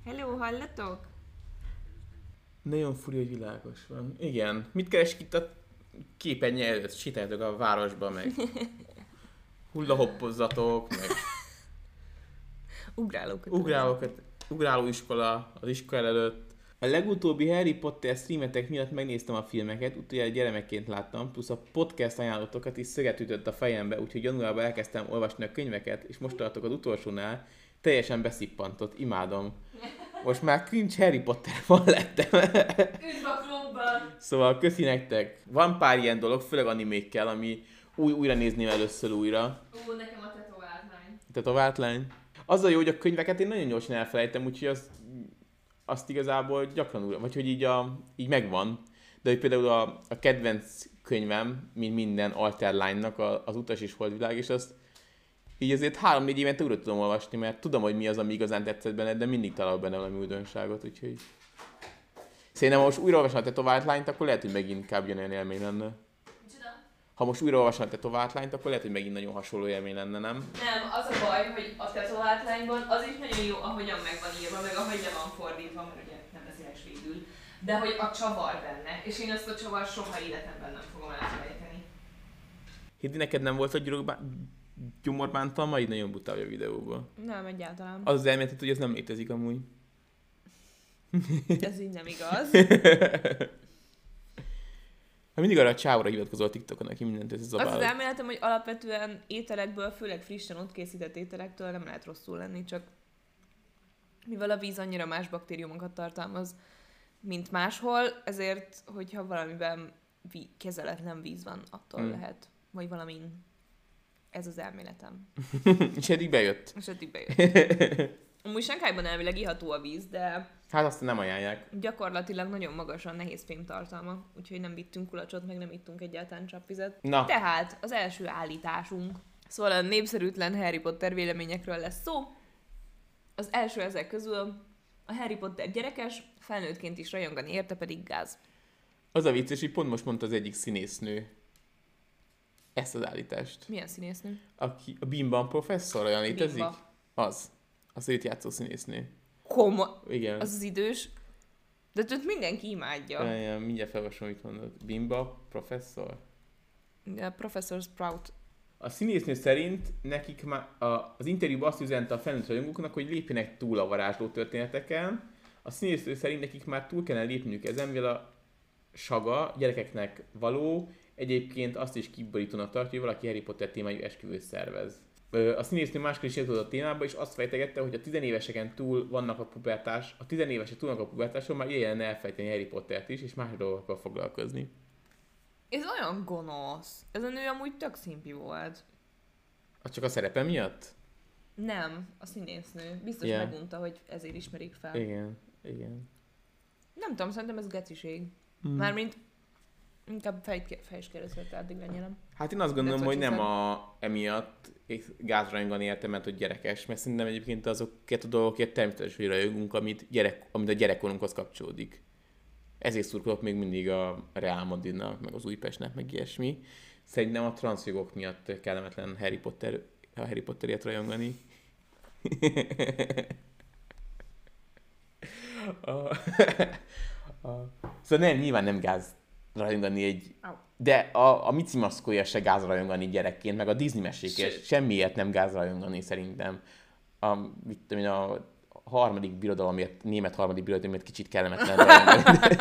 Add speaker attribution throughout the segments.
Speaker 1: Hello, hallatok?
Speaker 2: Nagyon furi, hogy világos van. Igen. Mit keresik itt a képernyő előtt? Sétáltok a városba, meg hullahopozzatok, meg ugráló iskola az iskola előtt. A legutóbbi Harry Potter streametek miatt megnéztem a filmeket, utoljára gyermekként láttam, plusz a podcast ajánlatokat is szöget ütött a fejembe, úgyhogy januárban elkezdtem olvasni a könyveket, és most tartok az utolsónál, teljesen beszippantott, imádom. Most már cringe Harry Potter van lettem.
Speaker 1: Üdv a klubban!
Speaker 2: Szóval köszi nektek. Van pár ilyen dolog, főleg animékkel, ami újra nézném először újra.
Speaker 1: Nekem a tetovált lány.
Speaker 2: Tetovált lány. Az a jó, hogy a könyveket én nagyon gyorsan elfelejtem, úgyhogy azt igazából gyakran újra, vagy hogy így megvan. De hogy például a kedvenc könyvem, mint minden Alterline-nak, az Utas és Holdvilág, és azt így azért 3-4 évente újra tudom olvasni, mert tudom, hogy mi az, ami igazán tetszett benne, de mindig találok benne valami újdonságot, úgyhogy... Szerintem, ha most újraolvasom a Tetovált lányt, akkor lehet, hogy megint inkább olyan élmény lenne. Ha most újraolvasom a Tetovált lányt, akkor lehet, hogy megint nagyon hasonló élmény lenne, nem?
Speaker 1: Nem, az a baj, hogy a tetovált lányban az is nagyon jó, ahogyan meg van írva, meg ahogy le van fordítva, mert ugye nem beszélek svédül, de hogy a csavar benne, és én azt a csavar soha életemben nem fogom elfelejteni.
Speaker 2: Hiddi, neked nem volt a gyomorbántalma, így nagyon buta a videóban.
Speaker 1: Nem, egyáltalán.
Speaker 2: Az az elméletet, hogy ez nem létezik amúgy.
Speaker 1: Ez így nem igaz.
Speaker 2: Hát mindig arra a csávra hivatkozol a TikTokon, aki mindent ez
Speaker 1: Az az elméletem, hogy alapvetően ételekből, főleg frissen ott készített ételektől nem lehet rosszul lenni, csak mivel a víz annyira más baktériumokat tartalmaz, mint máshol, ezért, hogyha valamiben kezeletlen víz van, attól lehet, vagy valamin. Ez az elméletem.
Speaker 2: És eddig bejött.
Speaker 1: Amúgy Shanghaiban elvileg iható a víz, de...
Speaker 2: Hát azt nem ajánlják.
Speaker 1: Gyakorlatilag nagyon magas a nehéz fém tartalma, úgyhogy nem vittünk kulacsot, meg nem ittunk egyáltalán csapvizet.
Speaker 2: Na.
Speaker 1: Tehát az első állításunk. Szóval a népszerűtlen Harry Potter véleményekről lesz szó. Az első ezek közül a Harry Potter gyerekes, felnőttként is rajongani érte, pedig gáz.
Speaker 2: Az a vicces, hogy pont most mondta az egyik színésznő ezt az állítást.
Speaker 1: Milyen színésznő?
Speaker 2: Aki a Bimban professzor, olyan létezik?
Speaker 1: Bimba.
Speaker 2: Az őt játszó színésznő.
Speaker 1: Igen. Az idős. De őt mindenki imádja.
Speaker 2: Ja, mindjárt felolvasom, mit mondod. Bimba professzor?
Speaker 1: Ja, Professor Sprout.
Speaker 2: A színésznő szerint nekik már az interjúban azt üzente a felnőtt rajongóknak, hogy lépjenek túl a varázsló történeteken. A színésznő szerint nekik már túl kellene lépniük ezen, mivel a saga gyerekeknek való, egyébként azt is kiborítónak tartja, hogy valaki Harry Potter témájú esküvőt szervez. A színésznő máskor is jutott a témába, és azt fejtegette, hogy a 10 évesek túl vannak a pubertáson, már ilyen elfejteni Harry Pottert is, és más dolgokkal foglalkozni.
Speaker 1: Ez olyan gonosz. Ez a nő amúgy tök szimpi volt.
Speaker 2: Az csak a szerepe miatt?
Speaker 1: Nem, a színésznő. Biztos megunta, hogy ezért ismerik fel.
Speaker 2: Igen.
Speaker 1: Nem tudom, szerintem ez geciség. Mármint inkább fejskeresztett, addig lenyelem.
Speaker 2: Hát én azt gondolom, hogy nem emiatt gázrajongani értem, mert hogy gyerekes, mert szerintem egyébként azokat a dolgokért természetesen, hogy rajongunk, amit a gyerekkorunkhoz kapcsolódik. Ezért szurkolok még mindig a Real Madridnak, meg az Újpestnek, meg ilyesmi. Szerintem a transzjogok miatt kellemetlen Harry Potterért rajongani. Szóval nyilván nem gáz rajongani de a Mici Maszkója se gáz rajongani gyerekként, meg a Disney mesékért semmiért nem gáz rajongani szerintem. A harmadik birodalomért, német harmadik birodalomért kicsit kellemetlen rajongani.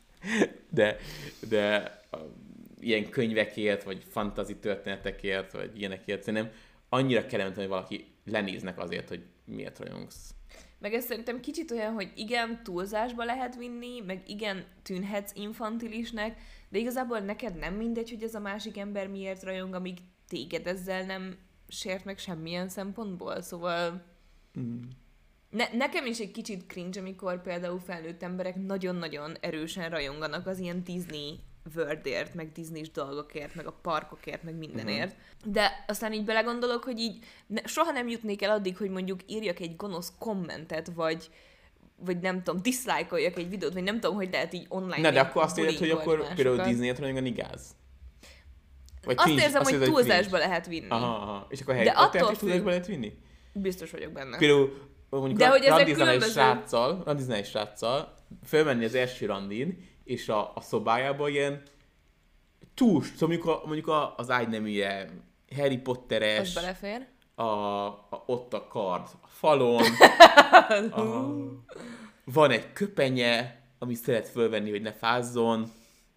Speaker 2: De ilyen könyvekért, vagy fantasy történetekért, vagy ilyenekért szerintem annyira kellemetlen, hogy valaki lenéznek azért, hogy miért rajongsz.
Speaker 1: Meg ez szerintem kicsit olyan, hogy igen, túlzásba lehet vinni, meg igen, tűnhetsz infantilisnek, de igazából neked nem mindegy, hogy ez a másik ember miért rajong, amíg téged ezzel nem sért meg semmilyen szempontból, szóval... Nekem is egy kicsit cringe, amikor például felnőtt emberek nagyon-nagyon erősen rajonganak az ilyen Disney Worldért, meg Disney-s dolgokért, meg a parkokért, meg mindenért. De aztán így belegondolok, hogy így soha nem jutnék el addig, hogy mondjuk írjak egy gonosz kommentet, vagy nem tudom, dislike-oljak egy videót, vagy nem tudom, hogy lehet így online.
Speaker 2: Na, de akkor azt érzed, hogy akkor például Disney-et rajongani gáz?
Speaker 1: Vagy azt érzem, hogy túlzásba lehet vinni.
Speaker 2: Aha. És akkor Harry Pottert is túlzásba lehet vinni?
Speaker 1: Biztos vagyok benne.
Speaker 2: Például mondjuk
Speaker 1: de hogy ezek
Speaker 2: randizálni egy sráccal, fölmenni az első randin, és a szobájába ilyen szóval mondjuk az ágyneműje Harry Potteres.
Speaker 1: Az belefér.
Speaker 2: Ott a kard a falon. Van egy köpenye, amit szeret fölvenni, hogy ne fázzon.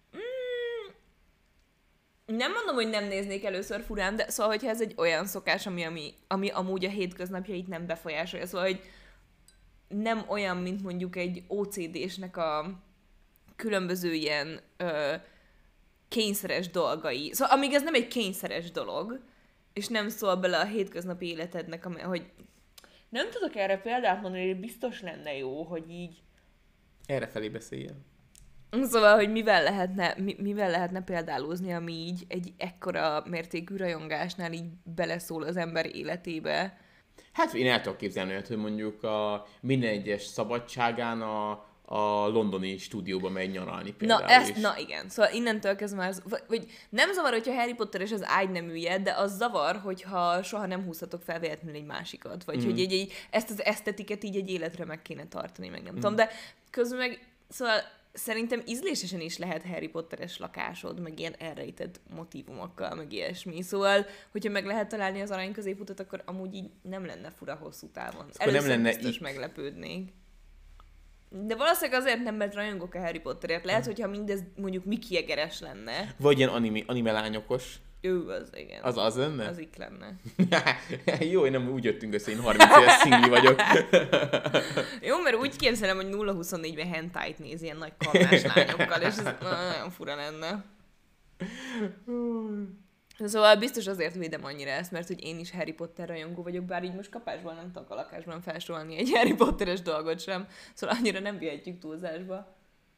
Speaker 1: Nem mondom, hogy nem néznék először furán, de szóval, hogyha ez egy olyan szokás, ami amúgy a hétköznapjait nem befolyásolja, szóval, hogy nem olyan, mint mondjuk egy OCD-snek a különböző ilyen kényszeres dolgai. Szóval amíg ez nem egy kényszeres dolog, és nem szól bele a hétköznapi életednek, hogy nem tudok erre példát mondani, hogy biztos lenne jó, hogy így...
Speaker 2: Errefelé beszéljen.
Speaker 1: Szóval, hogy mivel lehetne példálózni, ami így egy ekkora mértékű rajongásnál így beleszól az ember életébe.
Speaker 2: Hát én el tudok képzelni olyat, hogy mondjuk minden egyes szabadságán a londoni stúdióba megy nyaralni például.
Speaker 1: Na igen, szóval innentől kezdve már, vagy nem zavar, hogyha Harry Potter és az ágyneműje, de az zavar, hogyha soha nem húzhatok fel véletlenül egy másikat, vagy hogy ezt az esztetiket így egy életre meg kéne tartani, meg nem tudom, de közben meg, szóval szerintem ízlésesen is lehet Harry Potteres lakásod, meg ilyen elrejtett motívumokkal, meg ilyesmi. Szóval, hogyha meg lehet találni az arany középutat, akkor amúgy így nem lenne fura hosszú távon. Először nem lenne biztos meglepődnék. De valószínűleg azért nem, mert rajongok a Harry Potterért. Lehet, hogyha mindez mondjuk Mickey Jaggeres lenne.
Speaker 2: Vagy ilyen anime lányokos.
Speaker 1: Az igen.
Speaker 2: Az lenne?
Speaker 1: Az itt lenne.
Speaker 2: Jó, én nem úgy jöttünk össze, én 30 éves szingli vagyok.
Speaker 1: Jó, mert úgy képzelem, hogy 0-24-ben hentáit néz ilyen nagy karmás lányokkal, és ez nagyon fura lenne. Szóval biztos azért védem annyira ezt, mert hogy én is Harry Potter rajongó vagyok, bár így most kapásból nem tudok a lakásban felsorolni egy Harry Potteres dolgot sem. Szóval annyira nem vihetjük túlzásba.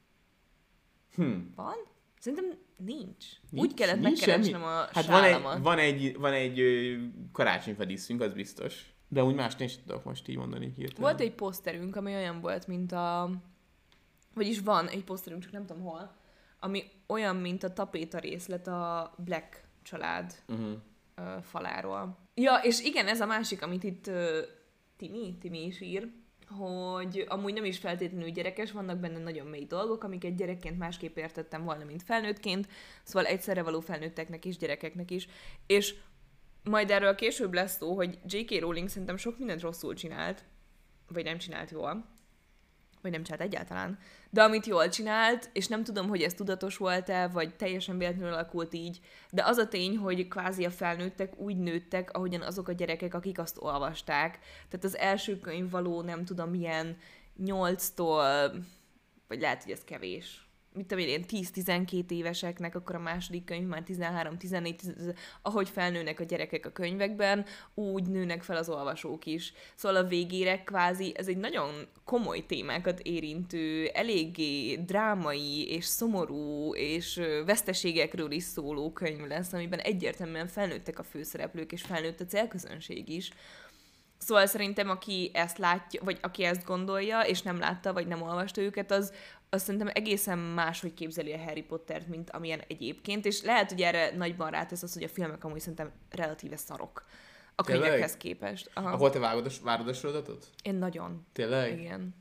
Speaker 1: Van? Szerintem nincs. Úgy kellett megkeresnem a sálamat.
Speaker 2: Van egy karácsonyfa díszünk, az biztos. De úgy más nem tudok most így mondani hirtelen.
Speaker 1: Volt egy poszterünk, ami olyan volt, mint vagyis van egy poszterünk, csak nem tudom hol, ami olyan, mint a tapéta részlet a Black család faláról. Ja, és igen, ez a másik, amit itt Timi is ír, hogy amúgy nem is feltétlenül gyerekes, vannak benne nagyon mély dolgok, amiket gyerekként másképp értettem volna, mint felnőttként, szóval egyszerre való felnőtteknek is, gyerekeknek is, és majd erről később lesz szó, hogy J.K. Rowling szerintem sok mindent rosszul csinált, vagy nem csinált jól, vagy nem csinált egyáltalán, de amit jól csinált, és nem tudom, hogy ez tudatos volt-e, vagy teljesen véletlenül alakult így, de az a tény, hogy kvázi a felnőttek úgy nőttek, ahogyan azok a gyerekek, akik azt olvasták. Tehát az első könyv való, nem tudom, milyen 8-tól, vagy lehet, hogy ez kevés. Mit tudom én, 10-12 éveseknek, akkor a második könyv már 13-14, ahogy felnőnek a gyerekek a könyvekben, úgy nőnek fel az olvasók is. Szóval a végére kvázi ez egy nagyon komoly témákat érintő, eléggé drámai és szomorú és veszteségekről is szóló könyv lesz, amiben egyértelműen felnőttek a főszereplők, és felnőtt a célközönség is. Szóval szerintem, aki ezt látja, vagy aki ezt gondolja, és nem látta, vagy nem olvasta őket, az szerintem egészen máshogy képzeli a Harry Pottert, mint amilyen egyébként, és lehet, hogy erre nagyban rátesz az, hogy a filmek amúgy szerintem relatíve szarok a könyvekhez képest.
Speaker 2: Aha. Ahol te várod a sorozatot?
Speaker 1: Én nagyon.
Speaker 2: Tényleg?
Speaker 1: Igen.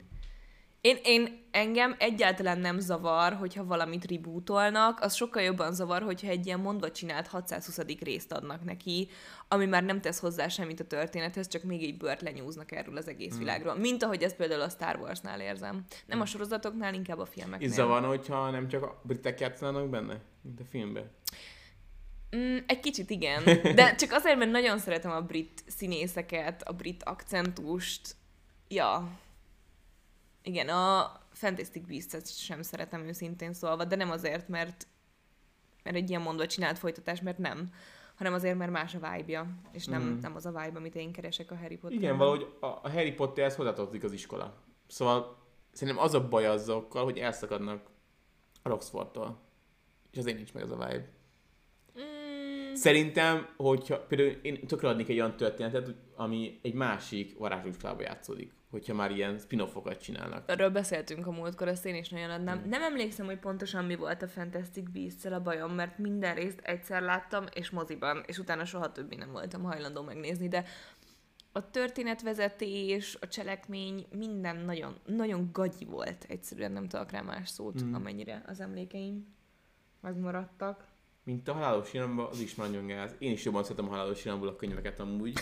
Speaker 1: Engem egyáltalán nem zavar, hogyha valamit rebootolnak, az sokkal jobban zavar, hogyha egy ilyen mondva csinált 620. részt adnak neki, ami már nem tesz hozzá semmit a történethez, csak még egy bört lenyúznak erről az egész világról. Mint ahogy ezt például a Star Warsnál érzem. Nem a sorozatoknál, inkább a filmeknél.
Speaker 2: És zavarna, hogyha nem csak a britek játszanának benne, mint a filmben?
Speaker 1: Egy kicsit igen, de csak azért, mert nagyon szeretem a brit színészeket, a brit akcentust. Ja. Igen, a Fantastic Beasts-et sem szeretem őszintén szólva, de nem azért, mert egy ilyen mondva csinált folytatás, mert nem, hanem azért, mert más a vibe-ja, és nem az a vibe, amit én keresek a Harry Potterben.
Speaker 2: Igen, valahogy a Harry Potterhez hozzátartozik az iskola. Szóval szerintem az a baj azokkal, hogy elszakadnak a Roxfordtól. És azért nincs meg az a vibe. Szerintem, hogyha például én tökre adnék egy olyan történetet, ami egy másik varázslóiskolába játszódik, hogyha már ilyen spin-offokat csinálnak.
Speaker 1: Erről beszéltünk a múltkor, ezt én is nagyon adnám. Nem emlékszem, hogy pontosan mi volt a Fantastic Beasts-szel a bajom, mert minden részt egyszer láttam, és moziban, és utána soha többé nem voltam hajlandó megnézni, de A történetvezetés, a cselekmény, minden nagyon, nagyon gagyi volt. Egyszerűen nem tudok rá más szót, amennyire az emlékeim megmaradtak.
Speaker 2: Mint a Halálos Iramban, az is nagyon gáz. Én is jobban szeretem a Halálos Iramból a könyveket amúgy.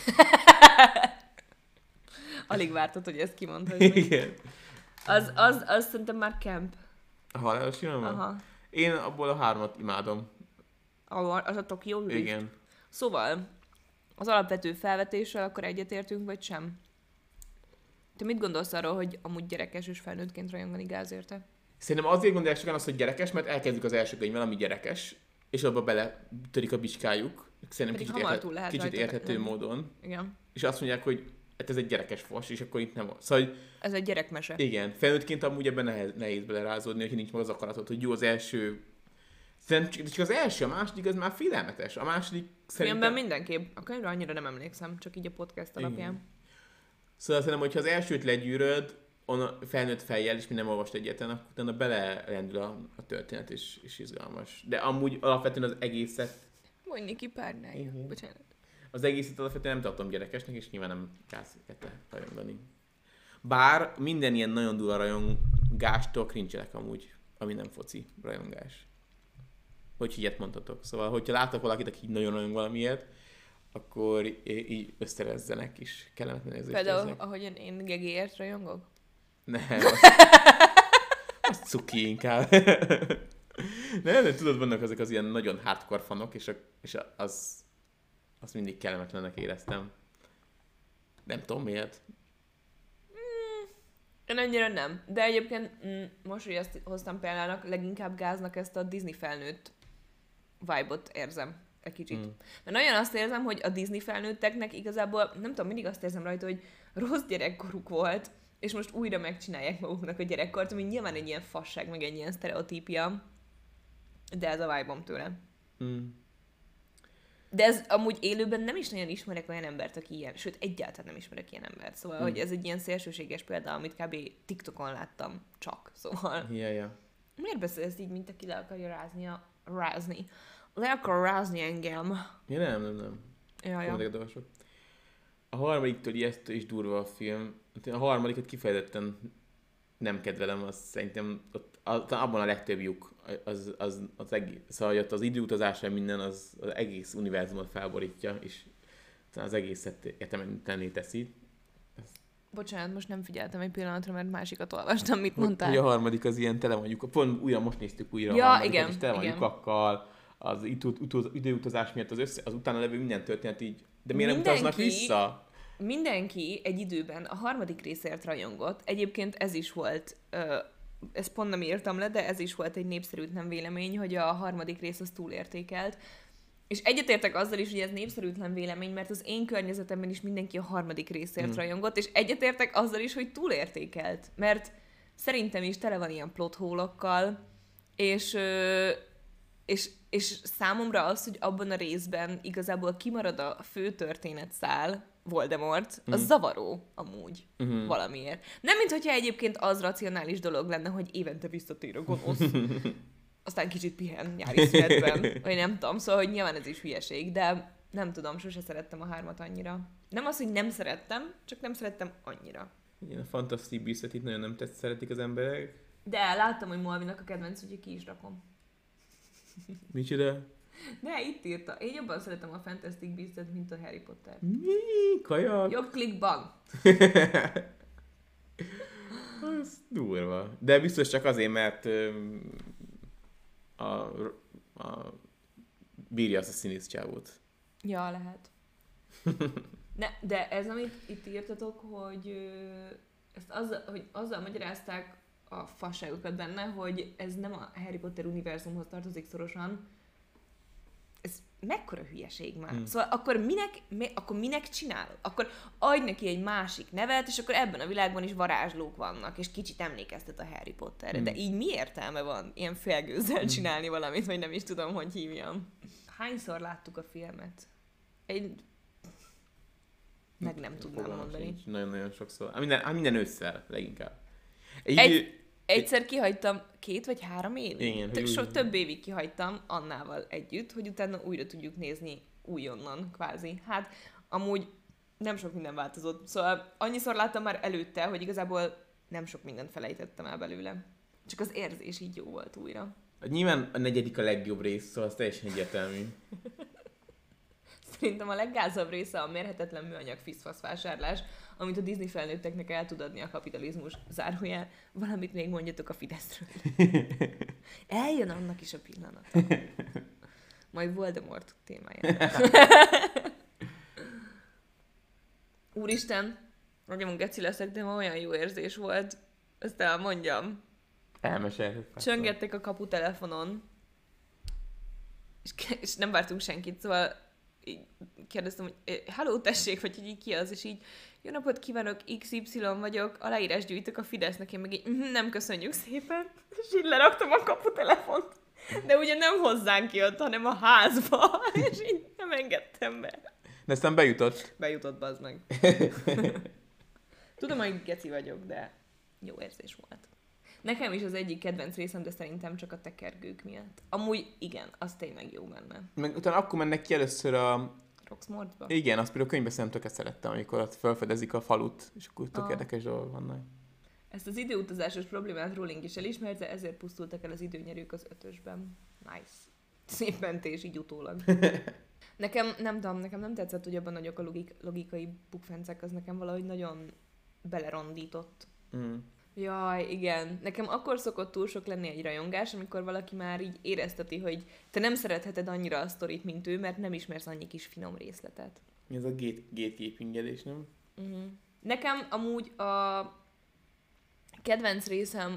Speaker 1: Alig vártad, hogy ezt kimondhassd.
Speaker 2: Igen.
Speaker 1: Az szerintem már camp.
Speaker 2: A Halálos Iramban?
Speaker 1: Aha.
Speaker 2: Én abból a 3-at imádom.
Speaker 1: Az a Tokyo Drift.
Speaker 2: Igen.
Speaker 1: Szóval, az alapvető felvetéssel akkor egyetértünk, vagy sem? Te mit gondolsz arról, hogy amúgy gyerekes és felnőttként rajongani gáz érte?
Speaker 2: Szerintem azért gondolják sokan azt, hogy gyerekes, mert elkezdjük az első könyvvel, ami gyerekes, és abba bele törik a bicskájuk. Szerintem kicsit érthető módon.
Speaker 1: Igen.
Speaker 2: És azt mondják, hogy hát ez egy gyerekes fos, és akkor itt nem van. Szóval, hogy
Speaker 1: ez egy gyerekmese.
Speaker 2: Igen, felnőttként amúgy ebben nehéz belerázódni, hogy nincs meg az akaratod, hogy jó az első. Szerintem csak az első, a második az már félelmetes. A második szerintem...
Speaker 1: Filmben mindenképp. A könyvre annyira nem emlékszem, csak így a podcast alapján.
Speaker 2: Igen. Szóval szerintem, hogyha az elsőt legyűröd, felnőtt fejjel, és mi nem olvast egyetlen, akkor utána belerendül a történet, és izgalmas. De amúgy alapvetően az egészet...
Speaker 1: Mondj ki párnája. Bocsánat.
Speaker 2: Az egészet alapvetően nem tartom gyerekesnek, és nyilván nem gáz rajongani. Bár minden ilyen nagyon durva rajongástól krincselek amúgy, ami nem foci rajongás. Hogy ilyet mondhatok. Szóval, hogyha látok valakit, aki nagyon rajong valamiért, akkor így összerezzenek is. Kellemetlen érzést érzek.
Speaker 1: Például, ahogyan én Gegéért rajongok?
Speaker 2: Nem, az cuki inkább. Nem, tudod, vannak ezek az ilyen nagyon hardcore fanok, és azt mindig kellemetlennek éreztem. Nem tudom miért.
Speaker 1: Én annyira nem. De egyébként most, hogy ezt hoztam példának, leginkább gáznak ezt a Disney felnőtt vibe-ot érzem egy kicsit. Mert nagyon azt érzem, hogy a Disney felnőtteknek igazából, nem tudom, mindig azt érzem rajta, hogy rossz gyerekkoruk volt, és most újra megcsinálják maguknak a gyerekkort, ami nyilván egy ilyen fasság, meg egy ilyen sztereotípia, de ez a vibe-om tőle. De ez amúgy élőben nem is nagyon ismerek olyan embert, aki ilyen, sőt, egyáltalán nem ismerek ilyen embert. Szóval, hogy ez egy ilyen szélsőséges példa, amit kb. TikTokon láttam csak. Szóval...
Speaker 2: Ja.
Speaker 1: Miért beszélsz így, mint aki le akarja rázni? Le akar rázni engem.
Speaker 2: Ja, nem.
Speaker 1: Ja.
Speaker 2: A harmadiktól ijesztő és durva a film. A harmadikat kifejezetten nem kedvelem, az szerintem abban a legtöbb lyuk. Az egész, szóval ott az időutazásra minden az egész univerzumot felborítja, és az egészet értelmetlenné teszi.
Speaker 1: Bocsánat, most nem figyeltem egy pillanatra, mert másikat olvastam, mit mondtál.
Speaker 2: Hogy a harmadik az ilyen tele van lyuk. Pont újra most néztük újra
Speaker 1: ja,
Speaker 2: a harmadikat,
Speaker 1: igen,
Speaker 2: és tele van lyukakkal, az időutazás miatt az utána levő minden történet így. De miért nem utaznak vissza?
Speaker 1: Mindenki egy időben a harmadik részért rajongott. Egyébként ez is volt, ezt pont nem írtam le, de ez is volt egy népszerűtlen vélemény, hogy a harmadik rész az túlértékelt. És egyetértek azzal is, hogy ez népszerűtlen vélemény, mert az én környezetemben is mindenki a harmadik részért rajongott, és egyetértek azzal is, hogy túlértékelt. Mert szerintem is tele van ilyen plot hole-okkal, és számomra az, hogy abban a részben igazából kimarad a fő történetszál, Voldemort, az zavaró amúgy valamiért. Nem, minthogyha egyébként az racionális dolog lenne, hogy évente visszatér a gonosz. Aztán kicsit pihen nyári szünetben, vagy nem tudom, szóval, hogy nyilván ez is hülyeség, de nem tudom, sose szerettem a 3-at annyira. Nem az, hogy nem szerettem, csak nem szerettem annyira.
Speaker 2: Igen, a Fantastic Beasts-et itt nagyon nem szeretik az emberek.
Speaker 1: De láttam, hogy Molvinak a kedvenc, úgyhogy ki is rakom.
Speaker 2: Micsoda?
Speaker 1: Ne, itt írta. Én jobban szeretem a Fantastic Beasts-et, mint a Harry Potter.
Speaker 2: Kajak!
Speaker 1: Jobb klik bang!
Speaker 2: Az durva. De biztos csak azért, mert bírja azt a színész csávót.
Speaker 1: Ja, lehet. Ne, de ez, amit itt írtatok, hogy ezt azzal magyarázták a fasságokat benne, hogy ez nem a Harry Potter univerzumhoz tartozik szorosan. Ez mekkora hülyeség már. Szóval akkor minek csinálod? Akkor adj neki egy másik nevet, és akkor ebben a világban is varázslók vannak, és kicsit emlékeztet a Harry Potterre. De így mi értelme van ilyen félgőzzel csinálni valamit, vagy nem is tudom, hogy hívjam. Hányszor láttuk a filmet? Meg nem tudnám mondani.
Speaker 2: Nagyon-nagyon sokszor. Minden ősszel leginkább.
Speaker 1: Egyszer kihagytam 2 vagy 3 évig.
Speaker 2: Igen,
Speaker 1: több évig kihagytam Annával együtt, hogy utána újra tudjuk nézni újonnan, kvázi. Hát, amúgy nem sok minden változott. Szóval annyiszor láttam már előtte, hogy igazából nem sok mindent felejtettem el belőle. Csak az érzés így jó volt újra.
Speaker 2: Nyilván a 4. a legjobb rész, szóval az teljesen egyértelmű.
Speaker 1: Szerintem a leggázabb része a mérhetetlen műanyag fiszfasz vásárlás, amit a Disney felnőtteknek el tud adni a kapitalizmus. Zárójel, valamit még mondjatok a Fideszről. Eljön annak is a pillanata. Majd Voldemort témájában. Úristen, nagyon geci leszek, de ma olyan jó érzés volt. Ezt elmondjam.
Speaker 2: Elmesélhetett.
Speaker 1: Csöngettek a kaputelefonon, és nem vártunk senkit, szóval így kérdeztem, hogy halló, tessék, vagy hogy így ki az, és így jó napot kívánok, XY vagyok, aláírás gyűjtök a Fidesznek, én meg így nem köszönjük szépen, és így leraktam a kaputelefont. De ugye nem hozzánk jött, hanem a házba, és így nem engedtem be.
Speaker 2: De aztán bejutott.
Speaker 1: Bejutott, bazd meg. Tudom, hogy geci vagyok, de jó érzés volt. Nekem is az egyik kedvenc részem, de szerintem csak a tekergők miatt. Amúgy igen, az tényleg jó benne.
Speaker 2: Meg utána akkor mennek ki először a...
Speaker 1: Roxmortba?
Speaker 2: Igen, azt például könyvben szerintem töket szerettem, amikor ott felfedezik a falut, és akkor tök érdekes dolgok vannak.
Speaker 1: Ezt az időutazásos problémát Rowling is elismerte, ezért pusztultak el az időnyerők az 5-ösben. Nice. Szép mentés, így utólag. Nekem nem tetszett, hogy abban nagyok a logikai bukfencek, az nekem valahogy nagyon belerondított. Jaj, igen. Nekem akkor szokott túl sok lenni egy rajongás, amikor valaki már így érezteti, hogy te nem szeretheted annyira a sztorit, mint ő, mert nem ismersz annyi kis finom részletet.
Speaker 2: Ez a gatekeepingelés, nem?
Speaker 1: Nekem amúgy a kedvenc részem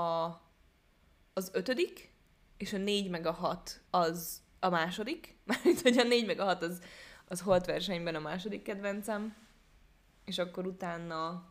Speaker 1: az 5. és a 4 meg a 6 az a második. Mármint, hogy a 4 meg a 6 az Holt versenyben a második kedvencem. És akkor utána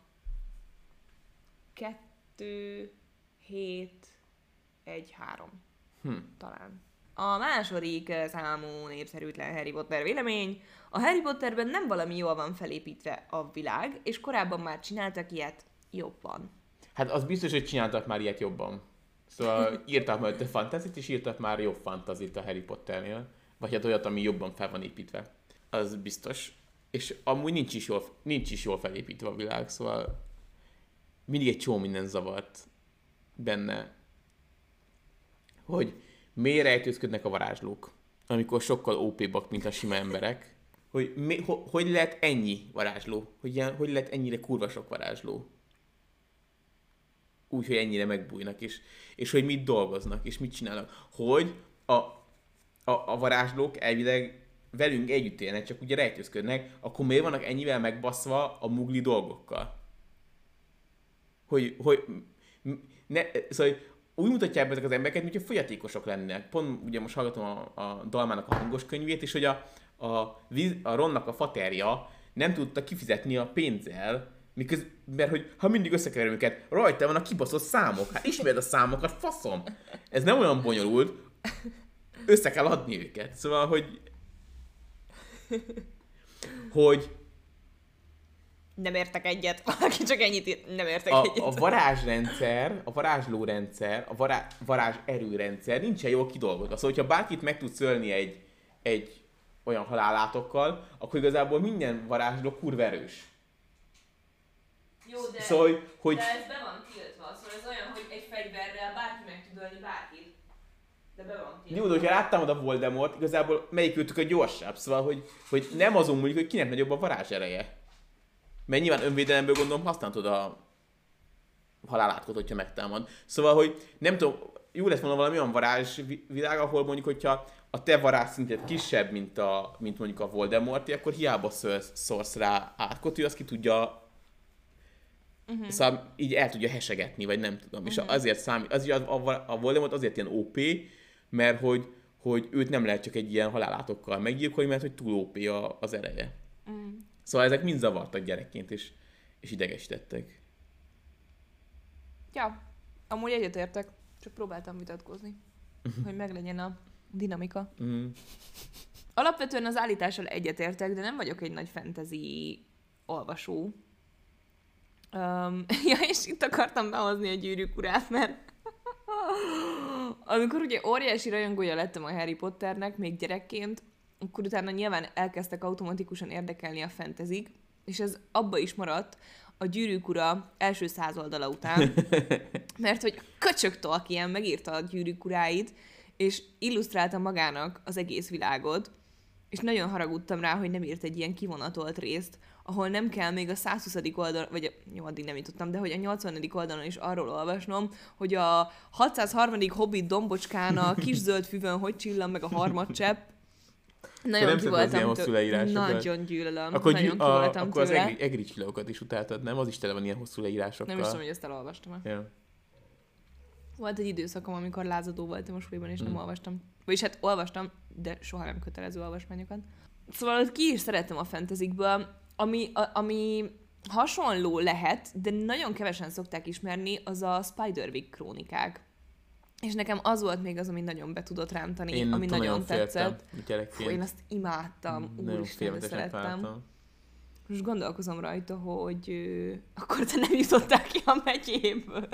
Speaker 1: 2, 7, 1, 3. Talán. A második számú népszerűtlen Harry Potter vélemény. A Harry Potterben nem valami jól van felépítve a világ, és korábban már csináltak ilyet jobban.
Speaker 2: Hát az biztos, hogy csináltak már ilyet jobban. Szóval írtak már a fantazit, és írtak már jobb fantazit a Harry Potternél. Vagy hát olyat, ami jobban fel van építve. Az biztos. És amúgy nincs is jól felépítve a világ, szóval mindig egy csomó minden zavart benne, hogy miért rejtőzködnek a varázslók, amikor sokkal OP-bak, mint a sima emberek. Hogy lehet ennyi varázsló? Hogy lehet ennyire kurva sok varázsló? Úgy, hogy ennyire megbújnak, és hogy mit dolgoznak, és mit csinálnak. Hogy a varázslók elvileg velünk együtt élnek, csak ugye rejtőzködnek, akkor miért vannak ennyivel megbaszva a mugli dolgokkal? Szóval úgy mutatják be ezek az embereket, mintha fogyatékosok lennének. Pont ugye most hallgatom a Dalmának a hangos könyvét, és hogy a Ronnak a faterja nem tudta kifizetni a pénzzel, mert hogy ha mindig összekeverem őket, rajta van a kibaszott számok. Hát ismered a számokat, faszom! Ez nem olyan bonyolult, össze kell adni őket. Szóval, hogy
Speaker 1: nem értek egyet. Valaki csak ennyit írt, nem értek egyet.
Speaker 2: A varázsrendszer, a varázslórendszer, a varázserőrendszer nincsen jól kidolgozva. Szóval, hogyha bárkit meg tudsz ölni egy olyan halálátokkal, akkor igazából minden varázsló kurva erős.
Speaker 1: Jó, de,
Speaker 2: szóval, hogy...
Speaker 1: de ez be van tiltva. Szóval ez olyan, hogy egy fegyverrel bárki meg tud ölni bárkit. De be van tiltva.
Speaker 2: Jó, de hogyha rátámad a Voldemort, igazából melyikőtük a gyorsabb. Szóval, hogy nem azon múlik, hogy kinek nagyobb a varázsereje. Mert nyilván önvédelemből gondolom használhatod a halálátkot, hogyha megtámad. Szóval, hogy nem tudom, jó lett volna valami olyan varázsvilág, ahol mondjuk, hogyha a te varázsszinted kisebb, mint mondjuk a Voldemorté, akkor hiába szórsz rá átkot, ő azt ki tudja, szóval így el tudja hesegetni, vagy nem tudom. És azért számít, a Voldemort azért ilyen OP, mert hogy őt nem lehet csak egy ilyen halálátokkal meggyilkolni, mert hogy túl OP az ereje. Szóval ezek mind zavartak gyerekként, és idegesítettek.
Speaker 1: Ja, amúgy egyetértek, csak próbáltam vitatkozni, hogy meglegyen a dinamika. Alapvetően az állítással egyetértek, de nem vagyok egy nagy fantasy olvasó. Ja, és itt akartam behozni a Gyűrűk urát, mert amikor ugye óriási rajongója lettem a Harry Potternek, még gyerekként, akkor utána nyilván elkezdtek automatikusan érdekelni a fantasyk, és ez abba is maradt a Gyűrűk ura első 100 oldala után, mert hogy köcsög Tolkien megírta a Gyűrűk uráit, és illusztrálta magának az egész világot, és nagyon haragudtam rá, hogy nem írt egy ilyen kivonatolt részt, ahol nem kell még a 120. oldalon, vagy jó, addig nem jutottam, de hogy a 80. oldalon is arról olvasnom, hogy a 603. hobbit dombocskának kis zöld füvön hogy csillan meg a harmadcsepp. Nagyon ki voltam nagyon gyűlölöm.
Speaker 2: Akkor,
Speaker 1: nagyon ki voltam
Speaker 2: akkor
Speaker 1: tőle.
Speaker 2: az egri csillagokat is utáltad, nem? Az is tele van ilyen hosszú leírásokkal.
Speaker 1: Nem is tudom, hogy ezt elolvastam.
Speaker 2: Ja.
Speaker 1: Volt egy időszakom, amikor lázadó voltam a suliban, és nem olvastam. Vagyis hát olvastam, de soha nem kötelező olvasmányokat. Szóval ott ki is szerettem a fantasykből, ami hasonló lehet, de nagyon kevesen szokták ismerni, az a Spiderwick krónikák. És nekem az volt még az, ami nagyon be tudott rántani, ami nagyon tetszett. Fú, én azt imádtam, úristen, szerettem. Most gondolkozom rajta, hogy akkor te nem jutottál ki a megyéből.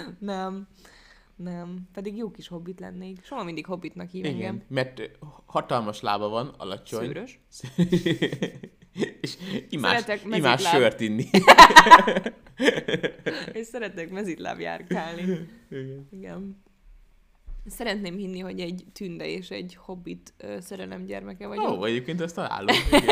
Speaker 1: Nem. Pedig jó kis hobbit lennék. Soha mindig hobbitnak hív engem.
Speaker 2: Igen, mert hatalmas lába van, alacsony.
Speaker 1: Szőrös.
Speaker 2: És imás sört inni.
Speaker 1: És szeretek mezitláb járkálni. Igen. Szeretném hinni, hogy egy tünde és egy hobbit szerelem gyermeke vagyok.
Speaker 2: Ó, egyébként ezt találom.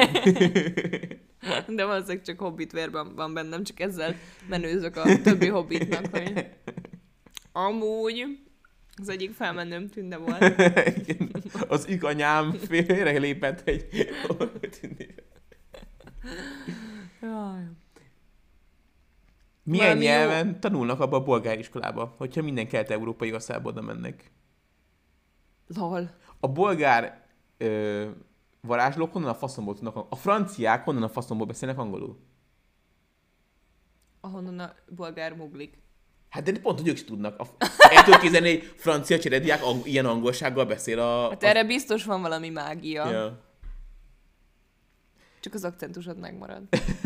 Speaker 1: De valószínűleg csak hobbit vérben van bennem, csak ezzel menőzök a többi hobbitnak, hogy amúgy az egyik felmenőm tünde volt.
Speaker 2: Az anyám félre lépett egy tündére. Milyen nyelven tanulnak abba a bolgár iskolába, hogyha minden kelet-európai országba oda mennek?
Speaker 1: Lol.
Speaker 2: A bolgár varázslók honnan a faszomból tudnak a franciák honnan a faszomból beszélnek angolul?
Speaker 1: Ahonnan a bolgár muglik.
Speaker 2: Hát de pont, hogy ők is tudnak. El tudod képzelni, hogy francia cserediák ilyen angolsággal beszél
Speaker 1: Hát erre biztos van valami mágia.
Speaker 2: Ja.
Speaker 1: Csak az akcentusod megmarad.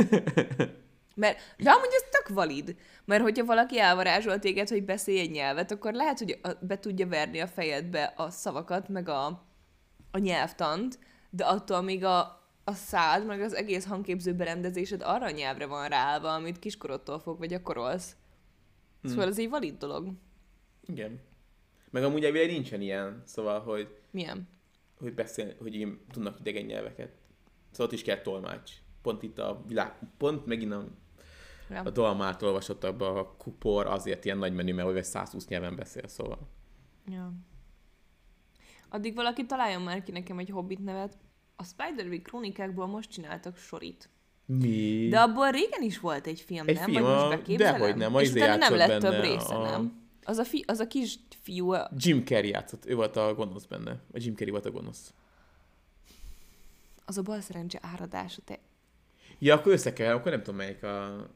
Speaker 1: De amúgy ez tök valid. Mert hogyha valaki elvarázsol téged, hogy beszélj egy nyelvet, akkor lehet, hogy be tudja verni a fejedbe a szavakat, meg a nyelvtant, de attól még a szád, meg az egész hangképző berendezésed arra a nyelvre van ráállva, amit kiskorodtól fog, vagy gyakorolsz. Szóval ez egy valid dolog.
Speaker 2: Igen. Meg amúgy elvileg nincsen ilyen, szóval, hogy...
Speaker 1: Milyen?
Speaker 2: Hogy beszél, hogy én tudnak idegen nyelveket. Szóval ott is kell tolmács. Pont itt a világ... Pont megint a Dalmát olvasottakban a Kupor azért ilyen nagy menü, mert hogy 120 nyelven beszél, szóval.
Speaker 1: Ja. Addig valaki találjon már ki nekem egy hobbit nevet. A Spiderwick krónikákból most csináltak sorit.
Speaker 2: Mi?
Speaker 1: De abból régen is volt egy film,
Speaker 2: egy
Speaker 1: nem?
Speaker 2: film,
Speaker 1: vagy most beképzelem?
Speaker 2: Dehogy nem,
Speaker 1: és utána nem lett több
Speaker 2: benne
Speaker 1: része, nem? Az a kis fiú...
Speaker 2: Jim Carrey játszott, ő volt a gonosz benne. A Jim Carrey volt a gonosz.
Speaker 1: Az a bal szerencse áradása, te...
Speaker 2: Ja, akkor összekeverem, akkor nem tudom melyik a...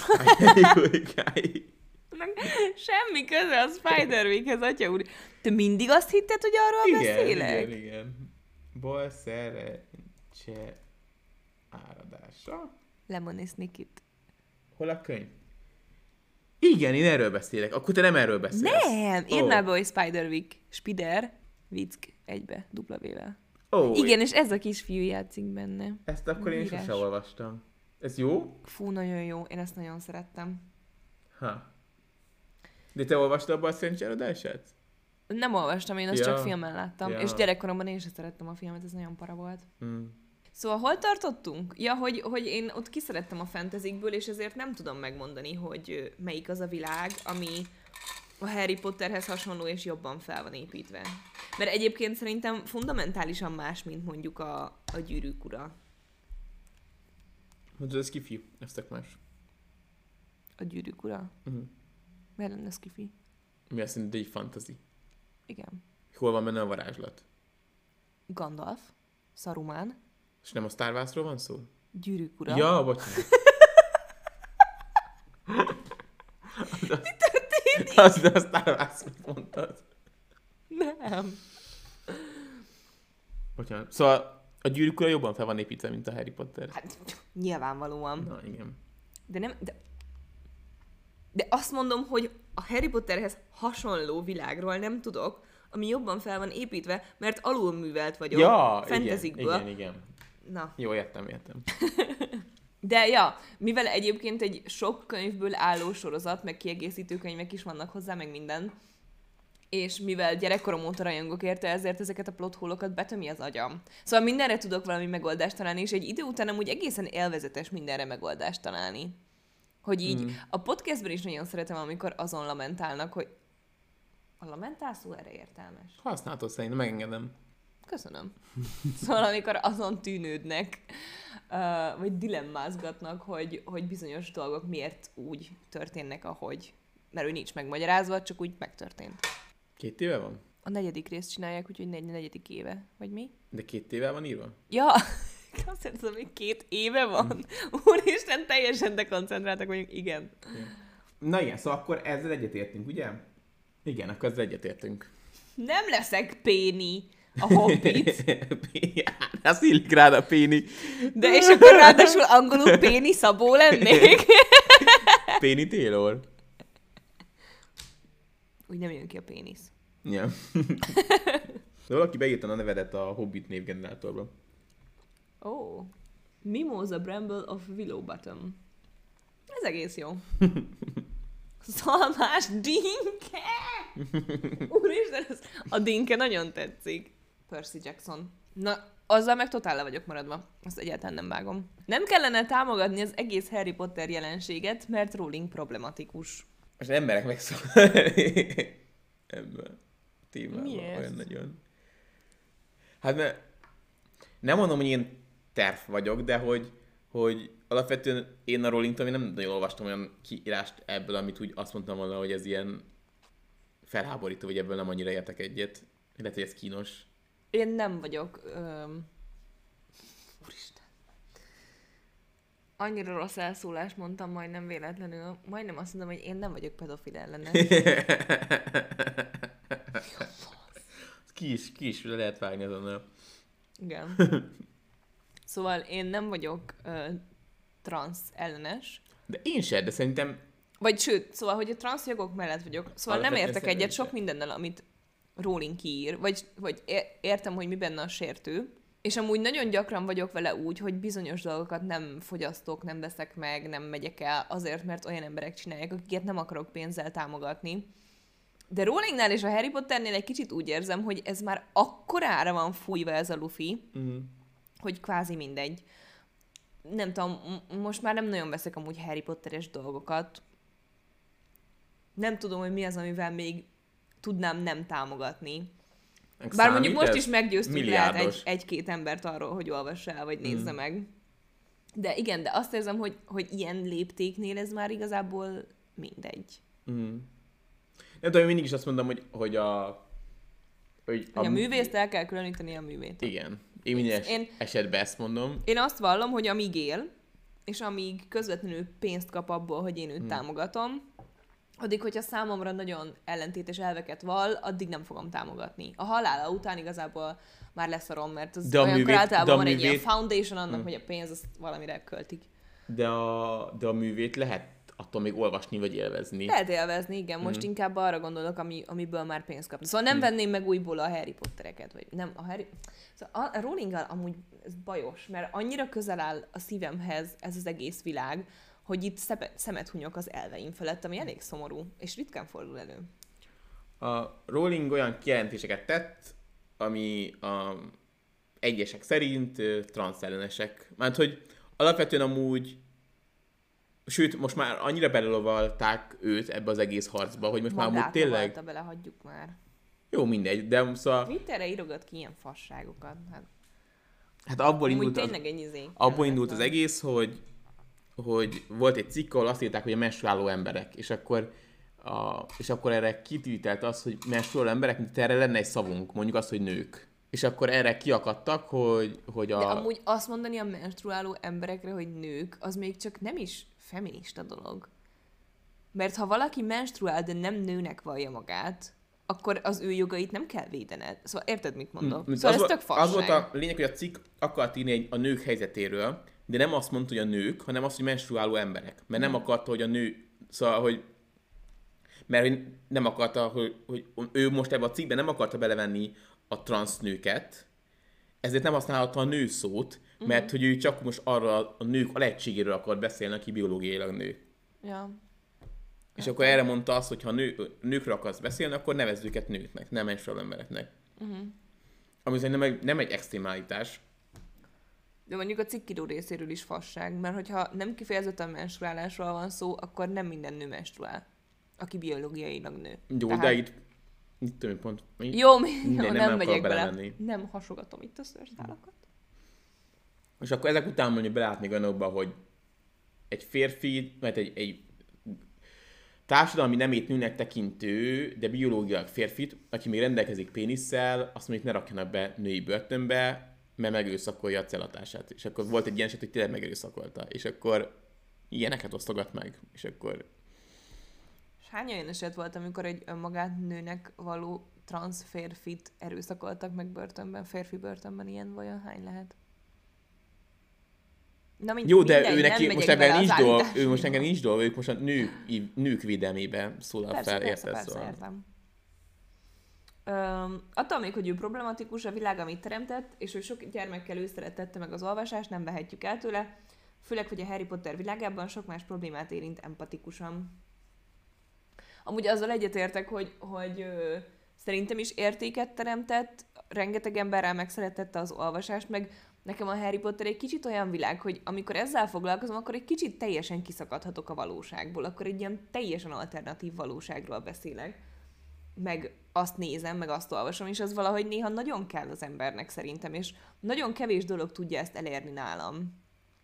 Speaker 1: Semmi köze a Spiderwickhez, atya úr. Te mindig azt hitted, hogy arról beszélek?
Speaker 2: Igen. Bal szerencse áradása.
Speaker 1: Lemon és Nikit.
Speaker 2: Hol a könyv? Igen, én erről beszélek. Akkor te nem erről beszélsz.
Speaker 1: Nem! Írnál be, hogy Spiderwick. Spider, Wick egybe, W-vel.
Speaker 2: Oh,
Speaker 1: igen, és ez a kisfiú játszik benne.
Speaker 2: Ezt akkor én sose olvastam. Ez jó?
Speaker 1: Fú, nagyon jó. Én ezt nagyon szerettem.
Speaker 2: Ha. De te olvastad abban a szerencseáradását?
Speaker 1: Nem olvastam, én azt csak filmen láttam.
Speaker 2: Ja.
Speaker 1: És gyerekkoromban én sem szerettem a filmet, ez nagyon para volt. Szóval hol tartottunk? Ja, hogy én ott kiszerettem a fantasykből, és ezért nem tudom megmondani, hogy melyik az a világ, ami a Harry Potterhez hasonló és jobban fel van építve. Mert egyébként szerintem fundamentálisan más, mint mondjuk a Gyűrűk ura.
Speaker 2: Mondod, ez kifiú, ez tök más.
Speaker 1: A Gyűrűk ura? Miért lenne ez kifi?
Speaker 2: Mi azt mondod, egy fantasy.
Speaker 1: Igen.
Speaker 2: Hol van benne a varázslat?
Speaker 1: Gandalf, Saruman.
Speaker 2: És nem a Star Warsról van szó?
Speaker 1: Gyűrűk ura.
Speaker 2: Ja, bocsánat.
Speaker 1: Mi történik?
Speaker 2: Az a Star Wars-ot mondtad.
Speaker 1: Nem.
Speaker 2: Bocsánat. Szóval a Gyűrűk ura jobban fel van építve, mint a Harry Potter.
Speaker 1: Hát, nyilvánvalóan.
Speaker 2: Na, igen.
Speaker 1: De azt mondom, hogy a Harry Potterhez hasonló világról nem tudok, ami jobban fel van építve, mert alulművelt vagyok fantasykből.
Speaker 2: Igen.
Speaker 1: Na.
Speaker 2: Jó, értem.
Speaker 1: De ja, mivel egyébként egy sok könyvből álló sorozat, meg kiegészítő könyvek is vannak hozzá, meg minden, és mivel gyerekkorom óta rajongok érte, ezért ezeket a plot hole-okat betömi az agyam. Szóval mindenre tudok valami megoldást találni, és egy idő után amúgy egészen élvezetes mindenre megoldást találni. Hogy így a podcastben is nagyon szeretem, amikor azon lamentálnak, hogy a lamentál szó erre értelmes.
Speaker 2: Használhatod szerintem, megengedem.
Speaker 1: Köszönöm. Szóval amikor azon tűnődnek, vagy dilemmázgatnak, hogy bizonyos dolgok miért úgy történnek, ahogy. Mert ő nincs megmagyarázva, csak úgy megtörtént.
Speaker 2: 2 éve van?
Speaker 1: A 4. részt csinálják, úgyhogy 4. éve. Vagy mi?
Speaker 2: De 2 éve van írva?
Speaker 1: Ja, azt hiszem, hogy 2 éve van. Úristen, teljesen dekoncentráltak vagyunk. Igen.
Speaker 2: Na igen, szóval akkor ezzel egyetértünk, ugye? Igen, akkor ezzel egyetértünk.
Speaker 1: Nem leszek Péni, a Hobbit.
Speaker 2: Azt illik rád a Péni.
Speaker 1: De és akkor ráadásul angolul Péni Szabó lennék.
Speaker 2: Péni Taylor.
Speaker 1: Úgy nem jön ki a pénisz.
Speaker 2: Ja. De valaki beírta a nevedet a Hobbit névgenerátorba.
Speaker 1: Oh. Mimosa Bramble of Willowbottom. Ez egész jó. Szalmás dinke! Úristen, a dinke nagyon tetszik. Percy Jackson. Na, azzal meg totál le vagyok maradva. Azt egyáltalán nem vágom. Nem kellene támogatni az egész Harry Potter jelenséget, mert Rowling problematikus.
Speaker 2: Most emberek megszólalni ebben a témában olyan nagyon. Hát mert nem mondom, hogy én terv vagyok, de hogy alapvetően én a Rowlingtól nem nagyon olvastam olyan kiírást ebből, amit úgy azt mondtam volna, hogy ez ilyen felháborító, vagy ebből nem annyira értek egyet. Lehet, hogy ez kínos.
Speaker 1: Én nem vagyok... Úristen. Annyira rossz elszólást mondtam majdnem véletlenül. Majdnem azt mondom, hogy én nem vagyok pedofil ellenes.
Speaker 2: Ki is le lehet vágni azonnal.
Speaker 1: Igen. Szóval én nem vagyok transz ellenes.
Speaker 2: De én sem, de szerintem...
Speaker 1: Vagy sőt, szóval, hogy a transz jogok mellett vagyok. Szóval nem értek egyet sok mindennel, amit Rowling kiír. Vagy értem, hogy mi benne a sértő. És amúgy nagyon gyakran vagyok vele úgy, hogy bizonyos dolgokat nem fogyasztok, nem veszek meg, nem megyek el azért, mert olyan emberek csinálják, akiket nem akarok pénzzel támogatni. De Rowlingnál és a Harry Potternél egy kicsit úgy érzem, hogy ez már akkorára van fújva ez a lufi, hogy kvázi mindegy. Nem tudom, most már nem nagyon veszek amúgy Harry Potteres dolgokat. Nem tudom, hogy mi az, amivel még tudnám nem támogatni. Bár mondjuk most is meggyőztük lehet egy-két embert arról, hogy olvassa el, vagy nézze meg. De igen, de azt érzem, hogy ilyen léptéknél ez már igazából mindegy.
Speaker 2: Nem tudom, én mindig is azt mondom, hogy a
Speaker 1: művészt el kell különíteni a művét.
Speaker 2: Igen. Én minden esetben ezt mondom.
Speaker 1: Én azt vallom, hogy amíg él, és amíg közvetlenül pénzt kap abból, hogy én őt támogatom, addig, hogyha számomra nagyon ellentétes elveket vall, addig nem fogom támogatni. A halála után igazából már leszarom, mert az olyankor általában van egy ilyen foundation annak, hogy a pénz azt valamire költik.
Speaker 2: De a művét lehet attól még olvasni vagy élvezni.
Speaker 1: Lehet élvezni, igen. Most inkább arra gondolok, amiből már pénzt kapni. Szóval nem venném meg újból a Harry Pottereket. Vagy nem, Szóval a Rowling-gal amúgy ez bajos, mert annyira közel áll a szívemhez ez az egész világ, hogy itt szemet hunyok az elveim felett, ami elég szomorú, és ritkán fordul elő.
Speaker 2: A Rowling olyan kijelentéseket tett, ami egyesek szerint transzellenesek. Mert hogy alapvetően amúgy, sőt, most már annyira belelovalták őt ebbe az egész harcba, hogy most
Speaker 1: magát
Speaker 2: már amúgy tényleg...
Speaker 1: Magát bele, hagyjuk már.
Speaker 2: Jó, mindegy, de szóval...
Speaker 1: Twitterre írogat ki ilyen fasságokat.
Speaker 2: Hát abból indult az egész, hogy volt egy cikk, ahol azt írták, hogy a menstruáló emberek, és akkor erre kitűtelt az, hogy menstruáló emberek, mint erre lenne egy szavunk, mondjuk azt, hogy nők. És akkor erre kiakadtak, hogy
Speaker 1: De amúgy azt mondani a menstruáló emberekre, hogy nők, az még csak nem is feminista dolog. Mert ha valaki menstruál, de nem nőnek vallja magát, akkor az ő jogait nem kell védened. Szóval érted, mit mondok? Szóval ez tök fasság.
Speaker 2: Az volt a lényeg, hogy a cikk akart írni a nők helyzetéről, de nem azt mondta, hogy a nők, hanem azt, hogy menstruáló emberek. Mert nem akarta, hogy a nő... Szóval, hogy... Mert nem akarta, hogy ő most ebben a cikkben nem akarta belevenni a transz nőket, ezért nem használhatta a nő szót, mert hogy ő csak most arra a nők alegységéről akar beszélni, aki biológiailag nő.
Speaker 1: Ja.
Speaker 2: És akkor erre mondta azt, hogy ha nőkről akarsz beszélni, akkor nevezd őket nőknek, nem menstruál embereknek. Ami szerintem nem egy extrémálítás.
Speaker 1: De mondjuk a cikkíró részéről is fasság, mert hogyha nem kifejezetten menstruálásról van szó, akkor nem minden nő menstruál, aki biológiailag nő.
Speaker 2: Jó, tehát... de itt tudom, pont...
Speaker 1: Jó, nem megyek bele.
Speaker 2: Belemenni.
Speaker 1: Nem hasogatom itt a szőrszálakat.
Speaker 2: És akkor ezek után mondjuk belátni olyanokba, hogy egy férfi, mert egy társadalmi nemét nőnek tekintő, de biológiailag férfit, aki még rendelkezik pénisszel, azt mondjuk ne rakjanak be női börtönbe, mert megerőszakolja a cellatását. És akkor volt egy ilyen eset, hogy tényleg megerőszakolta. És akkor ilyeneket osztogat meg. És akkor...
Speaker 1: És hány olyan eset volt, amikor egy önmagát nőnek való transz férfit erőszakoltak meg börtönben, férfi börtönben, ilyen vajon hány lehet?
Speaker 2: Na, jó, de ő neki most ebben nincs dolga, ő most engem nincs dolga, ők most a nők védelmébe szólal fel,
Speaker 1: persze, értem. Attól még, hogy ő problematikus, a világ, amit teremtett, és hogy sok gyermekkel ő szeretette meg az olvasást, nem vehetjük el tőle, főleg, hogy a Harry Potter világában sok más problémát érint empatikusan. Amúgy azzal egyetértek, hogy szerintem is értéket teremtett, rengeteg emberrel megszeretette az olvasást, meg nekem a Harry Potter egy kicsit olyan világ, hogy amikor ezzel foglalkozom, akkor egy kicsit teljesen kiszakadhatok a valóságból, akkor egy ilyen teljesen alternatív valóságról beszélek. Meg azt nézem, meg azt olvasom, és az valahogy néha nagyon kell az embernek szerintem, és nagyon kevés dolog tudja ezt elérni nálam.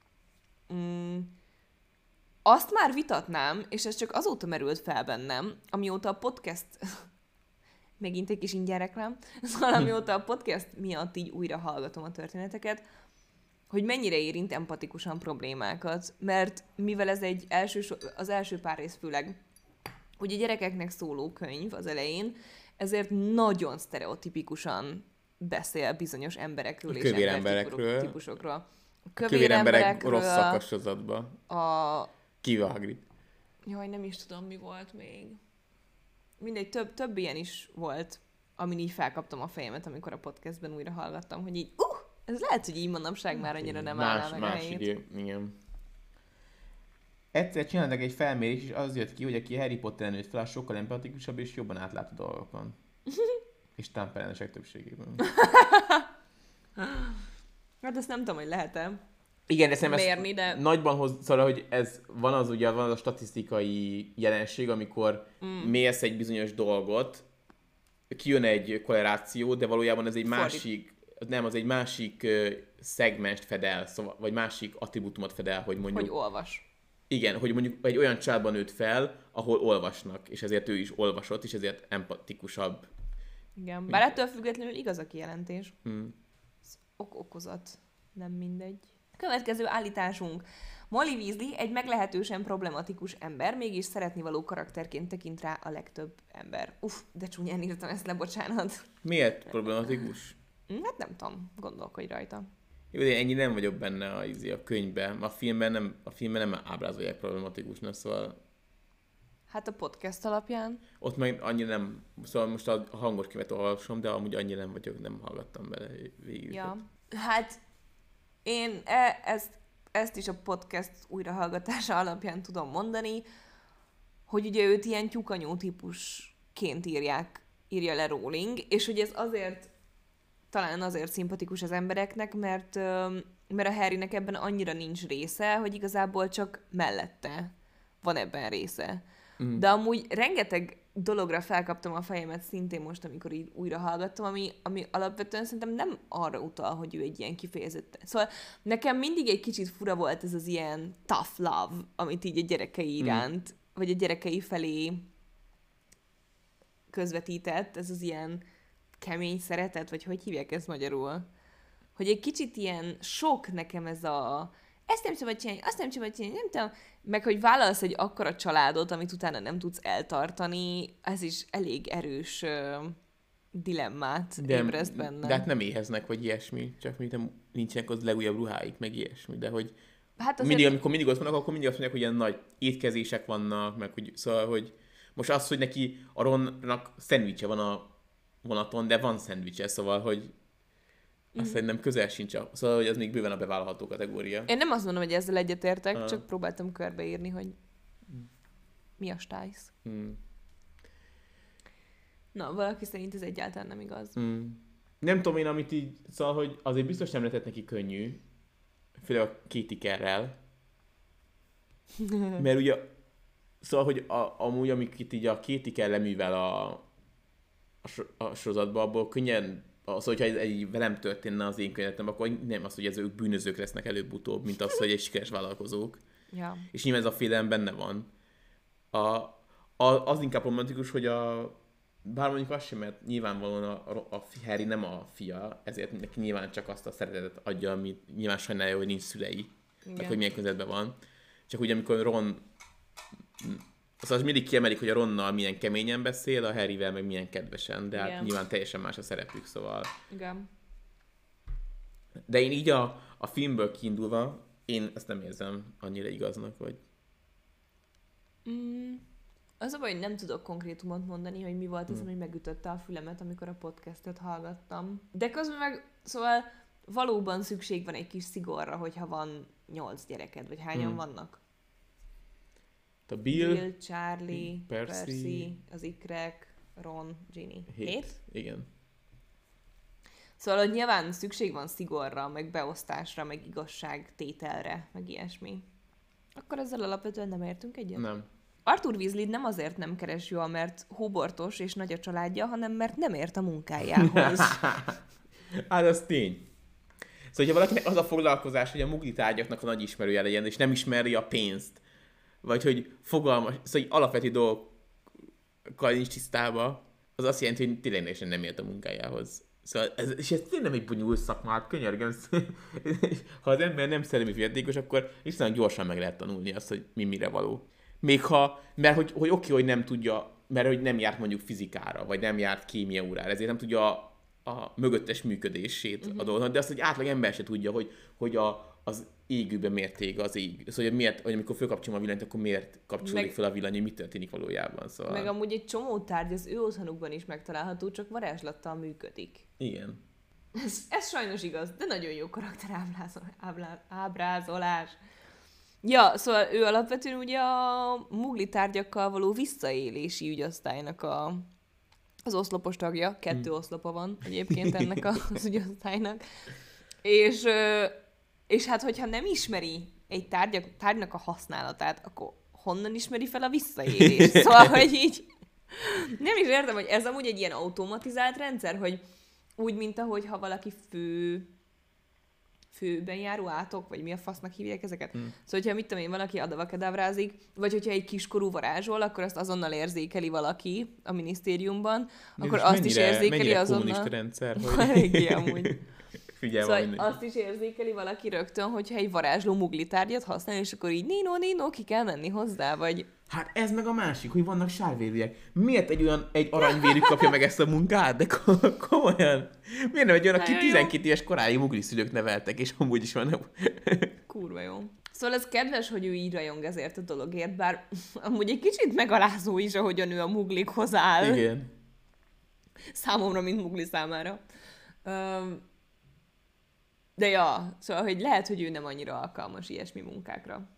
Speaker 1: Azt már vitatnám, és ez csak azóta merült fel bennem, amióta a podcast... megint egy kis ingyen reklám, szóval amióta a podcast miatt így újra hallgatom a történeteket, hogy mennyire érint empatikusan problémákat, mert mivel ez az első pár rész főleg, hogy a gyerekeknek szóló könyv az elején, ezért nagyon sztereotipikusan beszél bizonyos emberekről és embertípusokról.
Speaker 2: A kövér emberek rosszak a sorozatban. Kivéve a Hagrid.
Speaker 1: Jaj, nem is tudom, mi volt még. Mindegy, több ilyen is volt, amin így felkaptam a fejemet, amikor a podcastben újra hallgattam, hogy így, ez lehet, hogy így manapság már annyira nem állná meg a helyét.
Speaker 2: Igen. Egyszer csináltak egy felmérés, és az jött ki, hogy aki Harry Potter nőtt fel, sokkal empatikusabb és jobban átlát a dolgokon. És támpelenesek többségében.
Speaker 1: Hát ezt nem tudom, hogy lehet-e.
Speaker 2: Igen, de
Speaker 1: mérni, de...
Speaker 2: nagyban szóval, hogy ez van az a statisztikai jelenség, amikor mérsz egy bizonyos dolgot, kijön egy korreláció, de valójában ez egy másik szegmest fed el, szóval, vagy másik attribútumot fed el, hogy mondjuk...
Speaker 1: Hogy olvas.
Speaker 2: Igen, hogy mondjuk egy olyan családban nőtt fel, ahol olvasnak, és ezért ő is olvasott, és ezért empatikusabb.
Speaker 1: Igen, bár ettől függetlenül igaz a kijelentés. Az okozat, nem mindegy. Következő állításunk. Molly Weasley egy meglehetősen problematikus ember, mégis szeretnivaló karakterként tekint rá a legtöbb ember. De csúnyán írtam ezt le, bocsánat.
Speaker 2: Miért problematikus?
Speaker 1: Hát nem tudom, gondolkodj rajta.
Speaker 2: Jó, de ennyi nem vagyok benne a könyvben. A filmben nem ábrázolják problematikusnak, szóval...
Speaker 1: Hát a podcast alapján.
Speaker 2: Ott meg annyira nem... Szóval most a hangos könyvet olvasom, de amúgy annyira nem vagyok, nem hallgattam bele végig.
Speaker 1: Ja, hát én ezt is a podcast újrahallgatása alapján tudom mondani, hogy ugye őt ilyen tyúkanyó típusként írja le Rowling, és hogy ez talán azért szimpatikus az embereknek, mert a Harrynek ebben annyira nincs része, hogy igazából csak mellette van ebben része. De amúgy rengeteg dologra felkaptam a fejemet szintén most, amikor így újra hallgattam, ami alapvetően szerintem nem arra utal, hogy ő egy ilyen kifejezetten. Szóval nekem mindig egy kicsit fura volt ez az ilyen tough love, amit így a gyerekei iránt, vagy a gyerekei felé közvetített, ez az ilyen kemény szeretet, vagy hogy hívják ezt magyarul? Hogy egy kicsit ilyen sok nekem ez a ezt nem szabad csinálni, azt nem szabad csinálni, nem tudom. Meg, hogy vállalsz egy akkora családot, amit utána nem tudsz eltartani, ez is elég erős dilemmát ébreszt benne.
Speaker 2: De hát nem éheznek, vagy ilyesmi, csak nincsenek az legújabb ruháik, meg ilyesmi, de hogy hát azért... amikor mindig ott vannak, akkor mindig azt mondják, hogy ilyen nagy étkezések vannak, meg hogy, szóval, hogy most az, hogy neki a Ronnak szendvicse van a vonaton, de van szendvicse, szóval, hogy Azt szerintem közel sincs. Szóval, hogy az még bőven a bevállalható kategória.
Speaker 1: Én nem azt mondom, hogy ezzel egyetértek, csak próbáltam körbeírni, hogy mi a stájsz. Na, valaki szerint ez egyáltalán nem igaz.
Speaker 2: Nem tudom én, amit így, szóval, hogy azért biztos nem lehetett neki könnyű, főleg a Katie Carrel, mert ugye, szóval, hogy amúgy, amiket így a Katie Carrel leművel a sorozatban, abból könnyen, szóval, hogyha ez így velem történne az én könyvetem, akkor nem az, hogy ők bűnözők lesznek előbb-utóbb, mint az, hogy egy sikeres vállalkozók.
Speaker 1: Ja.
Speaker 2: És nyilván ez a félelem benne van. Az inkább romantikus, hogy bár mondjuk az sem, mert nyilvánvalóan a Harry nem a fia, ezért neki nyilván csak azt a szeretetet adja, amit nyilván sajnálja, hogy nincs szülei, meg hogy milyen közvetben van. Csak úgy, amikor Ron, szóval mindig kiemelik, hogy a Ronnal milyen keményen beszél, a Harryvel meg milyen kedvesen, de hát nyilván teljesen más a szerepük, szóval.
Speaker 1: Igen.
Speaker 2: De én így a filmből kiindulva, én ezt nem érzem annyira igaznak, hogy...
Speaker 1: Az a baj, hogy nem tudok konkrétumot mondani, hogy mi volt az, ami megütötte a fülemet, amikor a podcastet hallgattam. De közben meg, szóval valóban szükség van egy kis szigorra, hogyha van 8 gyereked, vagy hányan vannak?
Speaker 2: A Bill,
Speaker 1: Charlie, Percy, az ikrek, Ron, Ginny. 7?
Speaker 2: Igen.
Speaker 1: Szóval, hogy nyilván szükség van szigorra, meg beosztásra, meg igazságtételre, meg ilyesmi. Akkor ezzel alapvetően nem értünk egyet?
Speaker 2: Nem.
Speaker 1: Arthur Weasley nem azért nem keres jól, mert hóbortos és nagy a családja, hanem mert nem ért a munkájához.
Speaker 2: Hát az tény. Szóval, hogyha valakinek az a foglalkozás, hogy a mugli tárgyaknak a nagy ismerője legyen, és nem ismeri a pénzt, vagy hogy fogalmas, szóval alapvető dolgokkal nincs tisztában, az azt jelenti, hogy tényleg nem ért a munkájához. Szóval és ez tényleg nem egy bonyolult szakmát, könyörgöm. Ha az ember nem szellemi játékos, akkor viszonylag gyorsan meg lehet tanulni azt, hogy mi mire való. Még ha, mert hogy oké, hogy nem tudja, mert hogy nem járt mondjuk fizikára, vagy nem járt kémia órára, ezért nem tudja a mögöttes működését a dolognak, de azt, hogy átlag ember se tudja, hogy az égőben miért ég az ég. Szóval, hogy miért, hogy amikor fölkapcsolom a villanyt, akkor miért kapcsolódik fel a villany, hogy mi történik valójában. Szóval...
Speaker 1: Meg amúgy egy csomó tárgy az ő otthonukban is megtalálható, csak varázslattal működik.
Speaker 2: Igen.
Speaker 1: Ez sajnos igaz, de nagyon jó karakterábrázolás. Ja, szóval ő alapvetően ugye a mugli tárgyakkal való visszaélési ügyosztálynak az oszlopos tagja. 2 oszlopa van egyébként ennek az ügyosztálynak. És hát, hogyha nem ismeri egy tárgynak a használatát, akkor honnan ismeri fel a visszaélést? Szóval, hogy így nem is értem, hogy ez amúgy egy ilyen automatizált rendszer, hogy úgy, mint ahogy ha valaki főben járó átok, vagy mi a fasznak hívják ezeket. Szóval, hogyha mit tudom én, valaki adavakedavrázik, vagy hogyha egy kiskorú varázsol, akkor azt azonnal érzékeli valaki a minisztériumban, akkor azt is érzékeli azonnal.
Speaker 2: Kommunista rendszer, hogy...
Speaker 1: Eléggé amúgy.
Speaker 2: Figyelj,
Speaker 1: szóval azt is érzékeli valaki rögtön, hogyha egy varázsló mugli tárgyat használ, és akkor így Nino, ki kell menni hozzá, vagy...
Speaker 2: Hát ez meg a másik, hogy vannak sárvérűek. Miért egy aranyvérű kapja meg ezt a munkát? De komolyan. Miért nem egy olyan, aki 12 éves koráig mugli szülők neveltek, és amúgy is vannak...
Speaker 1: Kurva jó. Szóval ez kedves, hogy ő így rajong ezért a dologért, bár amúgy egy kicsit megalázó is, ahogyan ő a muglikhoz áll.
Speaker 2: Igen.
Speaker 1: Számomra, mint mugli számára. De ja, szóval, hogy lehet, hogy ő nem annyira alkalmas ilyesmi munkákra.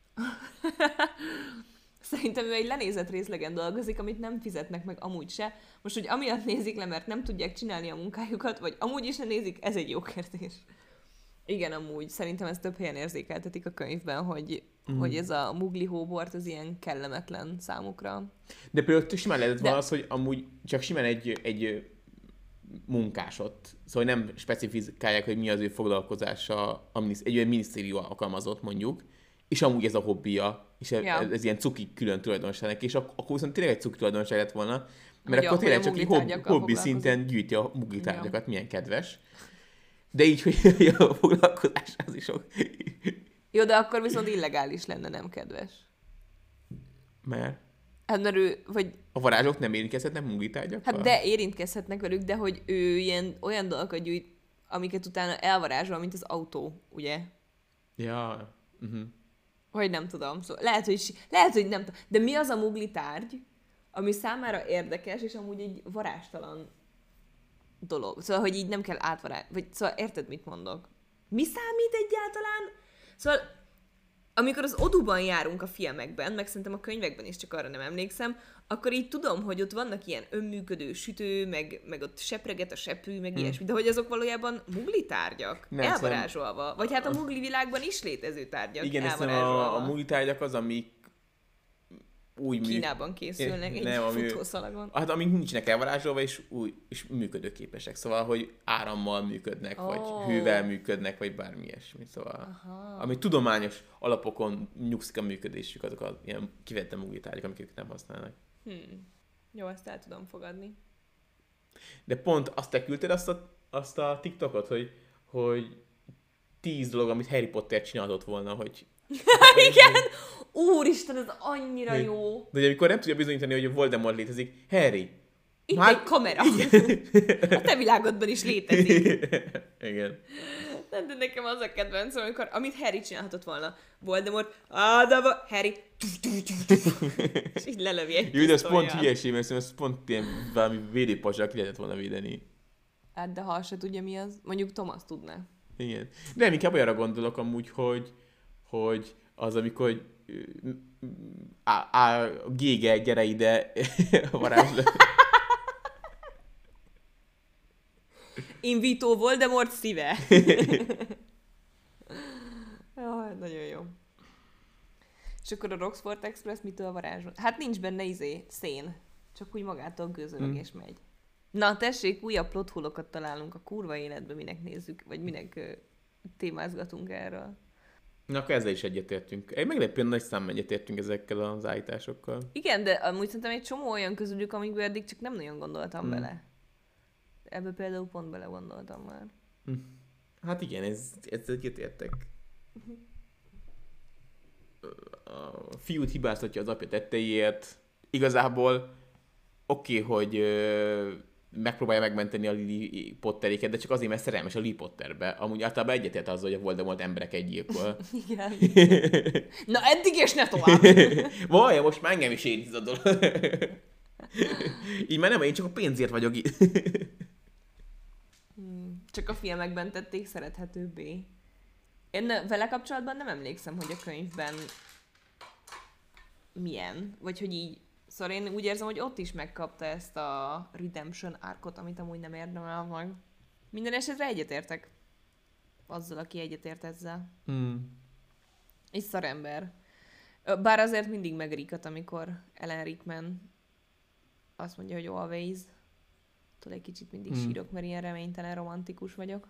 Speaker 1: Szerintem ő egy lenézett részlegen dolgozik, amit nem fizetnek meg amúgy se. Most, hogy amiatt nézik le, mert nem tudják csinálni a munkájukat, vagy amúgy is ne nézik, ez egy jó kérdés. Igen, amúgy. Szerintem ezt több helyen érzékeltetik a könyvben, hogy ez a mugli hóbort az ilyen kellemetlen számukra. De
Speaker 2: például simán lehetett volna az, hogy amúgy csak simán egy munkásot, szóval nem specifikálják, hogy mi az ő foglalkozása, egy olyan minisztérium alkalmazott mondjuk, és amúgy ez a hobbija, és ez ilyen cuki külön tulajdonságnak, és akkor viszont tényleg egy cuki tulajdonság lett volna, mert akkor tényleg csak hobbi szinten gyűjti a mugli tárgyakat, milyen kedves. De így, hogy a foglalkozás az is sok.
Speaker 1: Jó, de akkor viszont illegális lenne, nem kedves.
Speaker 2: Mert?
Speaker 1: Hát mert ő, vagy...
Speaker 2: A varázslók nem érintkezhetnek munkitárgyakkal?
Speaker 1: Hát de érintkezhetnek velük, de hogy ő olyan dolgokat gyűjt, amiket utána elvarázsol, mint az autó, ugye?
Speaker 2: Ja.
Speaker 1: Vagy nem tudom. Szóval lehet, hogy nem tudom. De mi az a mugli tárgy, ami számára érdekes, és amúgy egy varázstalan dolog. Szóval, hogy így nem kell vagy szóval érted, mit mondok? Mi számít egyáltalán? Szóval, amikor az oduban járunk a filmekben, meg szerintem a könyvekben is, csak arra nem emlékszem, akkor így tudom, hogy ott vannak ilyen önműködő sütő, meg ott sepreget a seprű, meg ilyesmi, de hogy azok valójában mugli tárgyak, elvarázsolva. Vagy hát a mugli világban is létező tárgyak,
Speaker 2: igen,
Speaker 1: elvarázsolva.
Speaker 2: a mugli tárgyak az, amik úgy
Speaker 1: Kínában készülnek egy futószalagon.
Speaker 2: Hát amik nincsenek elvarázsolva, és működőképesek. Szóval, hogy árammal működnek, vagy hővel működnek, vagy bármi ilyesmi. Szóval, ami tudományos alapokon nyugszik a működésük, azok az ilyen kivettem mugitárgyak, amiket nem használnak.
Speaker 1: Jó, ezt el tudom fogadni.
Speaker 2: De pont azt te küldted azt a TikTokot, hogy 10 dolog, amit Harry Potter csinálhatott volna, hogy...
Speaker 1: Igen! Úristen, ez annyira jó!
Speaker 2: De amikor nem tudja bizonyítani, hogy a Voldemort létezik, Harry!
Speaker 1: Itt egy kamera! A te világodban is létezik.
Speaker 2: Igen.
Speaker 1: Nem, de nekem az a kedvencem, amikor, amit Harry csinálhatott volna. Voldemort, Harry, és így lelövi egy
Speaker 2: jó, de ez pont hülyeség, mert ez pont ilyen valami védőpazsal ki lehetett volna védeni.
Speaker 1: Hát, de ha se tudja, mi az, mondjuk Thomas tudná.
Speaker 2: Igen. De nem, inkább olyanra gondolok amúgy, hogy az, amikor Gége, gyere ide, varázsló.
Speaker 1: Invito Voldemort szíve. Jaj, nagyon jó. És akkor a Roxford Express mitől varázsol? Hát nincs benne szén. Csak úgy magától gőzölög és megy. Na tessék, újabb plothulokat találunk a kurva életben, minek nézzük, vagy minek témázgatunk erről.
Speaker 2: Na, akkor ezzel is egyetértünk. Egy meglepően nagy számban egyetértünk ezekkel az állításokkal.
Speaker 1: Igen, de amúgy szerintem egy csomó olyan közülük, amikből eddig csak nem nagyon gondoltam bele. Ebből például pont bele gondoltam már.
Speaker 2: Hát igen, ez egyetértek. A fiút hibáztatja az apja tetteiért. Igazából oké, hogy megpróbálja megmenteni a Lily Potteréket, de csak azért, mert szerelmes a Lily Potterbe. Amúgy általában egyetért azzal, hogy a Voldemort embereket gyilkol.
Speaker 1: Igen. Na eddig és ne tovább!
Speaker 2: Vaj, most már engem is érít a dolog. Így már nem, én csak a pénzért vagyok itt.
Speaker 1: Csak a filmekben tették szerethetőbbé. Én vele kapcsolatban nem emlékszem, hogy a könyvben milyen, vagy hogy így. Szóval én úgy érzem, hogy ott is megkapta ezt a redemption árkot, amit amúgy nem érdemel meg. Minden esetre egyetértek azzal, aki egyetért ezzel. És szarember. Bár azért mindig megrikat, amikor Alan Rickman azt mondja, hogy always. Tudod, egy kicsit mindig sírok, mert ilyen reménytelen romantikus vagyok.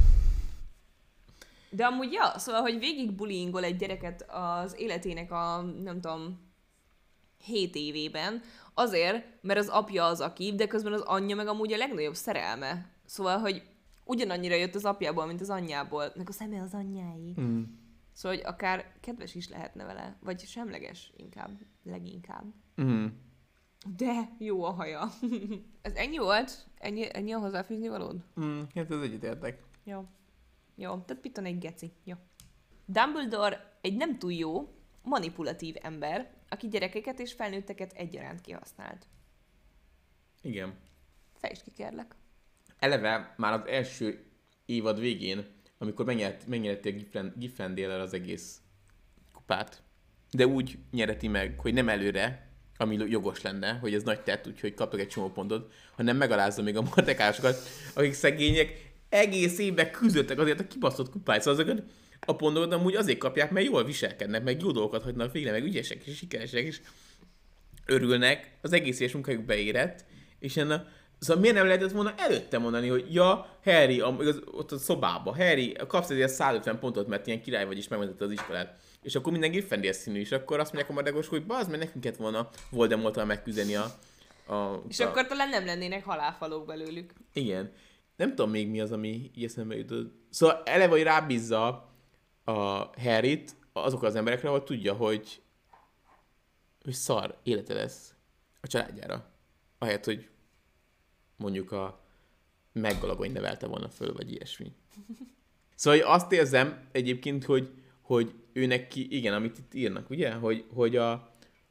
Speaker 1: De amúgy, ja, szóval, hogy végig bullyingol egy gyereket az életének a, nem tudom, 7 évében, azért, mert az apja az aki, de közben az anyja meg amúgy a legnagyobb szerelme. Szóval, hogy ugyanannyira jött az apjából, mint az anyjából, meg a szeme az anyjáé. Szóval, hogy akár kedves is lehetne vele, vagy semleges inkább, leginkább. De jó a haja. Ez ennyi volt? Ennyi a hozzáfűzni valód?
Speaker 2: Hát ez egyetértek.
Speaker 1: Jó, tehát Piton egy geci. Jó. Dumbledore egy nem túl jó, manipulatív ember, aki gyerekeket és felnőtteket egyaránt kihasznált.
Speaker 2: Igen.
Speaker 1: Fejtsd ki, kérlek.
Speaker 2: Eleve már az első évad végén, amikor megnyerték Gryffindor az egész kupát, de úgy nyereti meg, hogy nem előre, ami jogos lenne, hogy ez nagy tett, úgyhogy kaptak egy csomó pontot, hanem megalázza még a mordekásokat, akik szegények egész évben küzdöttek azért a kibaszott kupát. Szóval azokat a pontokat amúgy azért kapják, mert jól viselkednek, meg jó dolgokat hagynak végre, meg ügyesek és sikeresek, és örülnek, az egész éves munkájuk beérett, és szóval miért nem lehetett volna előtte mondani, hogy ja, Harry, ott a szobában, Harry, kapsz ezért 150 pontot, mert ilyen király vagy, és megmentette az iskolát. És akkor minden Gryffindor színű, és akkor azt mondják a madagos, hogy bazd, mert nekünk kellett volna Voldemorttal megküzdeni
Speaker 1: és akkor talán nem lennének halálfalók belőlük.
Speaker 2: Igen. Nem tudom még mi az, ami így eszembe jutott. Szóval eleve, hogy rábízza a Harryt azokra az emberekre, ahol tudja, hogy szar élete lesz a családjára. Ahelyett, hogy mondjuk a McGonagall nevelte volna föl, vagy ilyesmi. Szóval azt érzem egyébként, hogy ő neki, igen, amit itt írnak, ugye? Hogy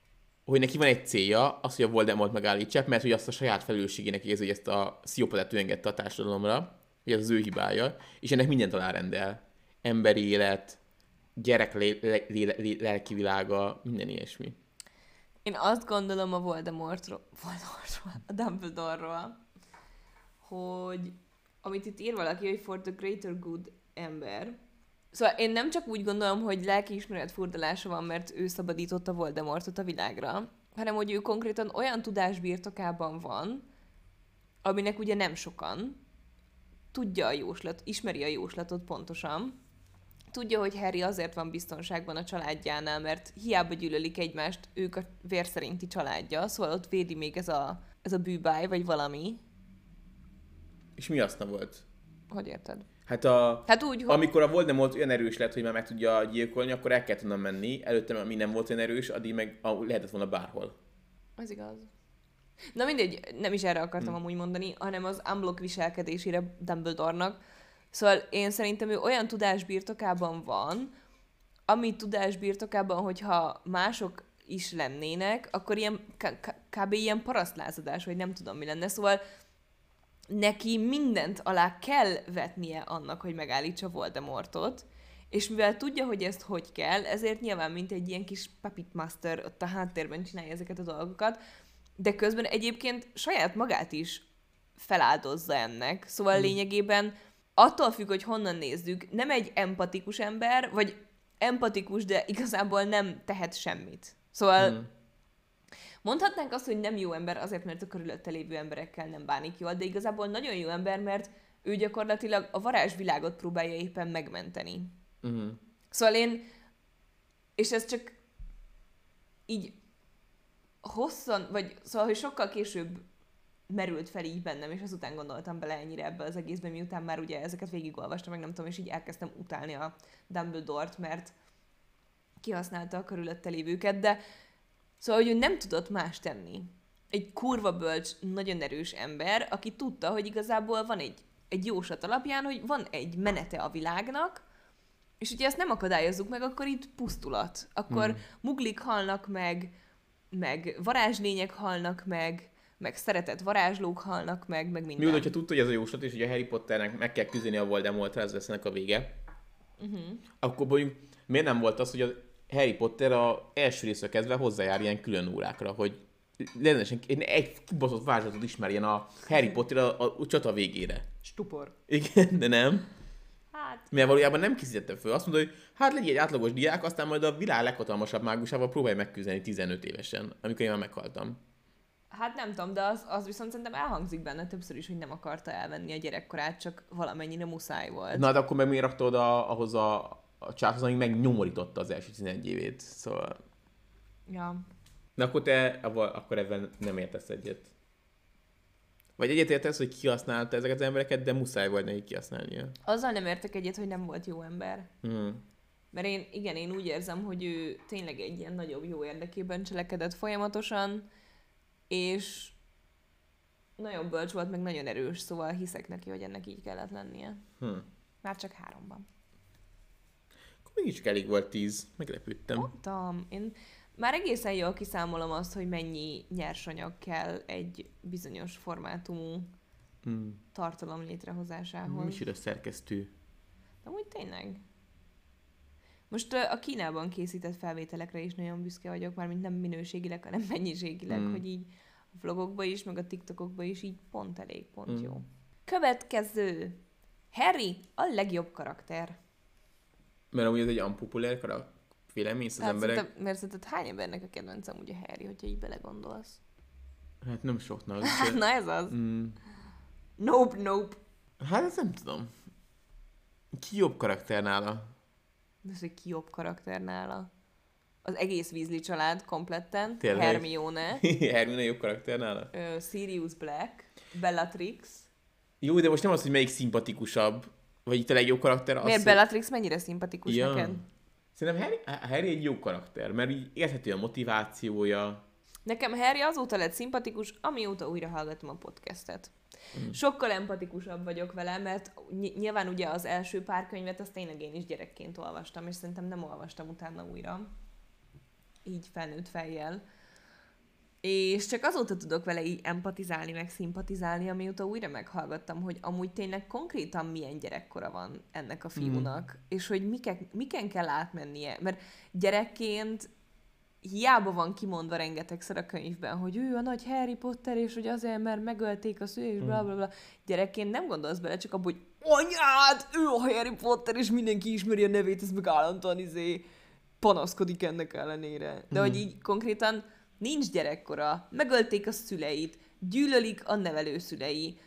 Speaker 2: hogy neki van egy célja, az, hogy a Voldemort megállítsák, mert hogy azt a saját felelősségének érzi, hogy ezt a pszichopatát ő engedte a társadalomra, hogy ez az ő hibája, és ennek mindent alárendel. Emberi élet, gyerek lelki világa, minden ilyesmi.
Speaker 1: Én azt gondolom a Voldemortról, a Dumbledore-ról, hogy amit itt ír valaki, hogy for the greater good ember. Szóval én nem csak úgy gondolom, hogy lelkiismeret furdalása van, mert ő szabadította Voldemortot a világra, hanem hogy ő konkrétan olyan tudás birtokában van, aminek ugye nem sokan, tudja a jóslat, ismeri a jóslatot pontosan, tudja, hogy Harry azért van biztonságban a családjánál, mert hiába gyűlölik egymást, ők a vér szerinti családja, szóval ott védi még ez a bűbáj, vagy valami.
Speaker 2: És mi aztán volt?
Speaker 1: Hogy érted?
Speaker 2: Hát
Speaker 1: úgy,
Speaker 2: amikor a Voldemort olyan erős lett, hogy már meg tudja gyilkolni, akkor el kellett onnan menni. Előtte, ami nem volt olyan erős, addig meg lehetett volna bárhol.
Speaker 1: Ez igaz. Na mindegy, nem is erre akartam amúgy mondani, hanem az unblock viselkedésére Dumbledore-nak. Szóval én szerintem ő olyan tudás birtokában van, ami tudás birtokában, hogyha mások is lennének, akkor ilyen kb. Ilyen parasztlázadás, vagy nem tudom mi lenne. Szóval neki mindent alá kell vetnie annak, hogy megállítsa Voldemortot, és mivel tudja, hogy ezt hogy kell, ezért nyilván mint egy ilyen kis puppet master ott a háttérben csinálja ezeket a dolgokat, de közben egyébként saját magát is feláldozza ennek. Szóval lényegében attól függ, hogy honnan nézzük, nem egy empatikus ember, vagy empatikus, de igazából nem tehet semmit. Szóval mondhatnánk azt, hogy nem jó ember azért, mert a körülötte lévő emberekkel nem bánik jól, de igazából nagyon jó ember, mert ő gyakorlatilag a varázsvilágot próbálja éppen megmenteni. Szóval és ez csak így szóval, hogy sokkal később merült fel így bennem, és azután gondoltam bele ennyire ebbe az egészbe, miután már ugye ezeket végigolvastam, meg nem tudom, és így elkezdtem utálni a Dumbledore-t, mert kihasználta a körülötte lévőket, de szóval, hogy ő nem tudott más tenni. Egy kurva bölcs, nagyon erős ember, aki tudta, hogy igazából van egy jóslat alapján, hogy van egy menete a világnak, és ugye ezt nem akadályozzuk meg, akkor itt pusztulat. Akkor muglik halnak meg varázslények halnak meg szeretett varázslók halnak meg minden.
Speaker 2: Mi úgy, hogyha tudta, hogy ez a jóslat, és hogy a Harry Potternek meg kell küzdeni a Voldemortra, ez lesz ennek a vége, akkor mondjuk miért nem volt az, hogy a Harry Potter a első részre kezdve hozzájár ilyen külön órákra, hogy rendesen egy kibaszott vázslatot ismerjen a Harry Potter a csata végére.
Speaker 1: Stupor.
Speaker 2: Igen, de nem.
Speaker 1: Hát.
Speaker 2: Mert valójában nem készítette föl. Azt mondta, hogy hát legyél egy átlagos diák, aztán majd a világ leghatalmasabb mágusával próbálj megküzdeni 15 évesen, amikor én már meghaltam.
Speaker 1: Hát nem tudom, de az viszont szerintem elhangzik benne többször is, hogy nem akarta elvenni a gyerekkorát, csak valamennyire muszáj volt.
Speaker 2: Na, de akkor meg miért raktad ahhoz a csávhoz, amíg megnyomorította az első 11 évét, szóval...
Speaker 1: Ja.
Speaker 2: Na akkor akkor ebben nem értesz egyet. Vagy egyet értesz, hogy kihasználta ezeket az embereket, de muszáj volt neki kihasználnia.
Speaker 1: Azzal nem értek egyet, hogy nem volt jó ember. Mert én úgy érzem, hogy ő tényleg egy ilyen nagyobb jó érdekében cselekedett folyamatosan, és nagyon bölcs volt, meg nagyon erős, szóval hiszek neki, hogy ennek így kellett lennie. Már csak 3-ban.
Speaker 2: Akkor mégis elég volt 10. Meglepődtem.
Speaker 1: Mondtam, én már egészen jól kiszámolom azt, hogy mennyi nyersanyag kell egy bizonyos formátumú tartalom létrehozásához.
Speaker 2: Micsoda szerkesztő.
Speaker 1: De úgy tényleg. Most a Kínában készített felvételekre is nagyon büszke vagyok, mármint nem minőségileg, hanem mennyiségileg, hogy így a vlogokba is, meg a TikTokokba is így pont elég, pont jó. Következő. Harry a legjobb karakter.
Speaker 2: Mert amúgy ez egy unpopulár vélemény az emberek.
Speaker 1: Mert szerinted hány embernek a kedvencem ugye Harry, hogyha így belegondolsz?
Speaker 2: Hát nem soknak.
Speaker 1: Na ez az. Nope.
Speaker 2: Hát ezt nem tudom. Ki jobb karakter nála?
Speaker 1: Ez, hogy ki jobb karakter nála? Az egész Weasley család kompletten.
Speaker 2: Tényleg?
Speaker 1: Hermione.
Speaker 2: Hermione jobb karakter nála?
Speaker 1: Sirius Black. Bellatrix.
Speaker 2: Jó, de most nem az, hogy melyik szimpatikusabb, vagy itt a legjobb karakter.
Speaker 1: Miért Bellatrix mennyire szimpatikus neked?
Speaker 2: Szerintem Harry egy jó karakter, mert így érthető a motivációja.
Speaker 1: Nekem Harry azóta lett szimpatikus, amióta újra hallgatom a podcastet. Sokkal empatikusabb vagyok vele, mert nyilván ugye az első pár könyvet azt tényleg én is gyerekként olvastam, és szerintem nem olvastam utána újra. Így felnőtt fejjel. És csak azóta tudok vele így empatizálni, meg szimpatizálni, amióta újra meghallgattam, hogy amúgy tényleg konkrétan milyen gyerekkora van ennek a fiúnak, és hogy miken kell átmennie. Mert gyerekként hiába van kimondva rengetegszer a könyvben, hogy ő a nagy Harry Potter, és hogy azért, mert megölték a szülőt, és bla bla bla. Gyerekként nem gondolsz bele, csak abban, hogy anyád, ő a Harry Potter, és mindenki ismeri a nevét, ez meg állandóan panaszkodik ennek ellenére. De hogy így konkrétan nincs gyerekkora, megölték a szüleit, gyűlölik a nevelőszülei.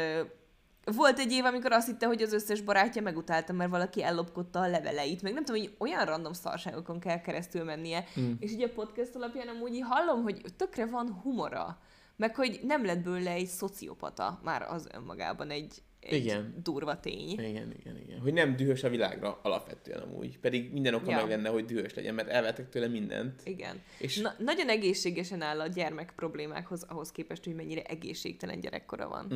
Speaker 1: Volt egy év, amikor azt hitte, hogy az összes barátja megutálta, mert valaki ellopkodta a leveleit, meg nem tudom, hogy olyan random szarságokon kell keresztül mennie. És ugye a podcast alapján amúgy így hallom, hogy tökre van humora, meg hogy nem lett belőle egy szociopata már az önmagában egy durva tény.
Speaker 2: Igen. Hogy nem dühös a világra alapvetően amúgy. Pedig minden oka meg lenne, hogy dühös legyen, mert elvettek tőle mindent.
Speaker 1: Igen. És nagyon egészségesen áll a gyermek problémákhoz, ahhoz képest, hogy mennyire egészségtelen gyerekkora van.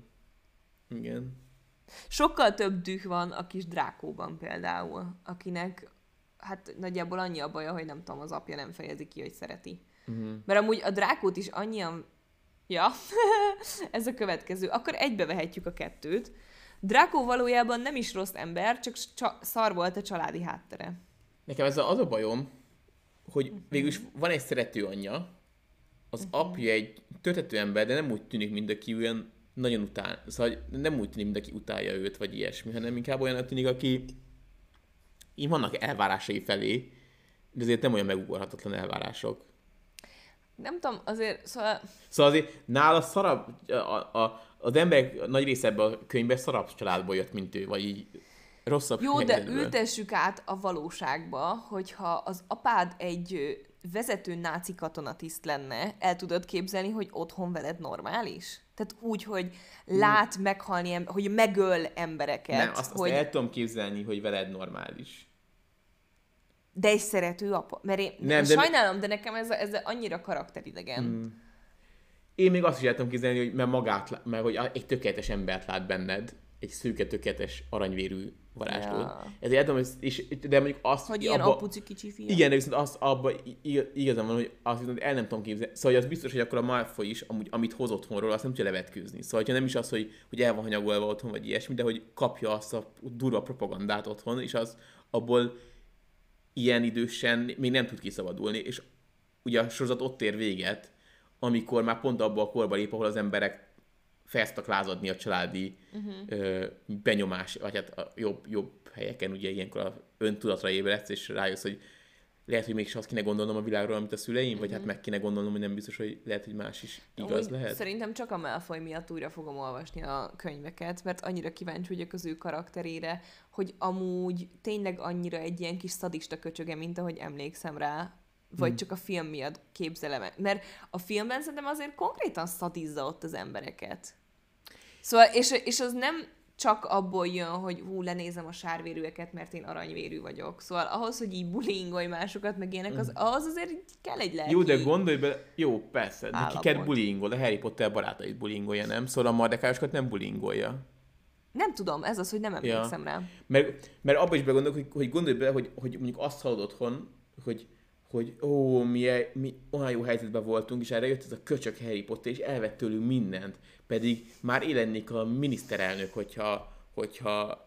Speaker 2: Igen.
Speaker 1: Sokkal több düh van a kis Drákóban például, akinek hát nagyjából annyi a baja, hogy nem tudom, az apja nem fejezi ki, hogy szereti. Mert amúgy a Drákót is annyian... Ja, ez a következő. Akkor egybevehetjük a kettőt. Drákó valójában nem is rossz ember, csak szar volt a családi háttere.
Speaker 2: Nekem ez az a bajom, hogy végülis van egy szerető anyja, az apja egy töltető ember, de nem úgy tűnik, mint aki olyan nagyon utál. Szóval nem úgy tűnik, mint aki utálja őt, vagy ilyesmi, hanem inkább olyan tűnik, aki így vannak elvárásai felé, de azért nem olyan megugorhatatlan elvárások.
Speaker 1: Nem tudom, azért,
Speaker 2: Szóval azért nála szarabb, az emberek nagy része ebben a könyvben szarabb családból jött, mint ő, vagy így rosszabb.
Speaker 1: Jó, de ültessük át a valóságba, hogyha az apád egy vezető náci katonatiszt lenne, el tudod képzelni, hogy otthon veled normális? Tehát úgy, hogy lát meghalni, hogy megöl embereket.
Speaker 2: Nem, azt el tudom képzelni, hogy veled normális.
Speaker 1: De egy szerető apa. Mert én sajnálom, de nekem ez annyira karakteridegen.
Speaker 2: Én még azt is el tudom képzelni, hogy mert hogy egy tökéletes embert lát benned, egy szőke, tökéletes, aranyvérű varázslót. Ja. Ezért el tudom, de mondjuk azt...
Speaker 1: Hogy ilyen apuci kicsi fiam.
Speaker 2: Igen, de viszont abban igazán van, hogy azt viszont el nem tudom képzelni. Szóval az biztos, hogy akkor a Malfoy is, amit hoz otthonról, azt nem tudja levetkőzni. Szóval ha nem is az, hogy el van hanyagolva otthon, vagy ilyesmi, de hogy kapja azt a durva propagandát otthon, és az abból ilyen idősen még nem tud kiszabadulni, és ugye a sorozat ott ér véget, amikor már pont abban a korban lép, ahol az emberek felszoktak lázadni a családi benyomás, vagy hát a jobb helyeken, ugye ilyenkor a öntudatra ébredsz, és rájössz, hogy lehet, hogy mégis azt kéne gondolnom a világról, amit a szüleim, vagy hát meg kéne gondolnom, hogy nem biztos, hogy lehet, hogy más is igaz lehet.
Speaker 1: Szerintem csak a Malfoy miatt újra fogom olvasni a könyveket, mert annyira kíváncsi vagyok az ő karakterére, hogy amúgy tényleg annyira egy ilyen kis szadista köcsöge, mint ahogy emlékszem rá, vagy csak a film miatt képzelem. Mert a filmben szerintem azért konkrétan szadizza ott az embereket. Szóval, és az nem csak abból jön, hogy lenézem a sárvérűeket, mert én aranyvérű vagyok. Szóval ahhoz, hogy így bullyingolj másokat, meg ilyenek, ahhoz azért kell egy lelki.
Speaker 2: Jó, de gondolj bele, jó, persze, de kiket bullyingol? A Harry Potter barátait bullyingolja, nem? Szóval a mardekásokat nem bullyingolja.
Speaker 1: Nem tudom, ez az, hogy nem emlékszem rá.
Speaker 2: Mert abban is begondolok, hogy gondolj bele, hogy mondjuk azt hallod otthon, hogy mi olyan jó helyzetben voltunk, és erre jött ez a köcsök Harry Potter, és elvett tőlünk mindent. Pedig már élennék a miniszterelnök, hogyha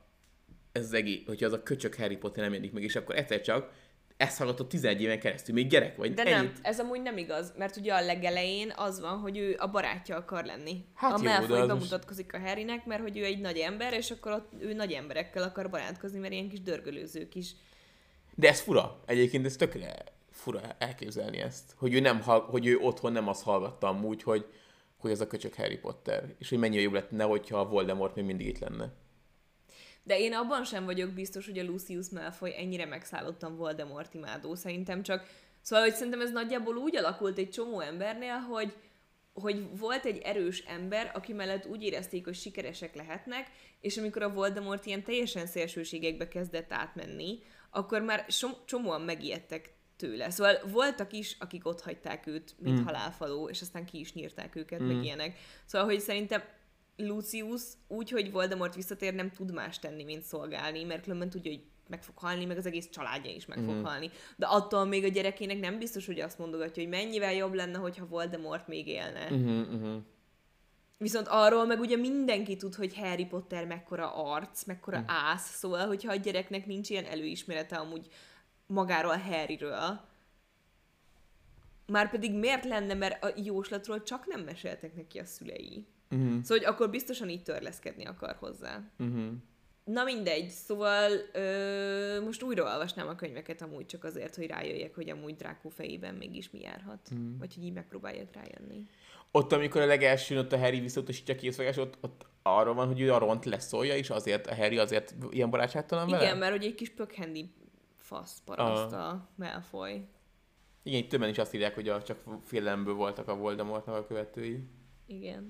Speaker 2: az a köcsök Harry Potter nem jelenik meg, és akkor egyszer csak ezt hallgatott 11 éven keresztül, még gyerek vagy.
Speaker 1: De nem, ez amúgy nem igaz, mert ugye a legelején az van, hogy ő a barátja akar lenni. Hát a Malfoy bemutatkozik a Harrynek, mert hogy ő egy nagy ember, és akkor ő nagy emberekkel akar barátkozni, mert ilyen kis dörgölőzők is.
Speaker 2: De ez fura. Egyébként ez tökre fura elképzelni ezt. Hogy ő otthon nem azt hallgatta amúgy, hogy ez a köcsök Harry Potter, és hogy mennyire jobb lenne, hogyha a Voldemort még mindig itt lenne.
Speaker 1: De én abban sem vagyok biztos, hogy a Lucius Malfoy ennyire megszállottan Voldemort imádó. Szerintem csak... Szóval, hogy szerintem ez nagyjából úgy alakult egy csomó embernél, hogy volt egy erős ember, aki mellett úgy érezték, hogy sikeresek lehetnek, és amikor a Voldemort ilyen teljesen szélsőségekbe kezdett átmenni, akkor már csomóan megijedtek tőle. Szóval voltak is, akik ott hagyták őt, mint halálfaló, és aztán ki is nyírták őket, meg ilyenek. Szóval, hogy szerintem Lucius úgy, hogy Voldemort visszatér, nem tud más tenni, mint szolgálni, mert különben tudja, hogy meg fog halni, meg az egész családja is meg fog halni. De attól még a gyerekének nem biztos, hogy azt mondogatja, hogy mennyivel jobb lenne, hogyha Voldemort még élne. Viszont arról meg ugye mindenki tud, hogy Harry Potter mekkora arc, mekkora ász, szóval, hogyha a gyereknek nincs ilyen előismerete amúgy magáról Harryről, márpedig miért lenne, mert a jóslatról csak nem meséltek neki a szülei. Szóval, hogy akkor biztosan így törleszkedni akar hozzá. Na mindegy, szóval most újra olvasnám a könyveket amúgy csak azért, hogy rájöjjek, hogy amúgy Drákó fejében mégis mi járhat. Vagy hogy így megpróbáljak rájönni.
Speaker 2: Ott, amikor a legelsőn ott a Harry visszautasítja a készfogás, ott arról van, hogy ő a Ront leszólja, és azért a Harry azért ilyen barátságtalan vele?
Speaker 1: Igen, mert hogy egy kis pökhendi fasz paraszt a Malfoy.
Speaker 2: Igen, itt többen is azt írják, hogy csak félelemből voltak a Voldemortnak a követői.
Speaker 1: Igen.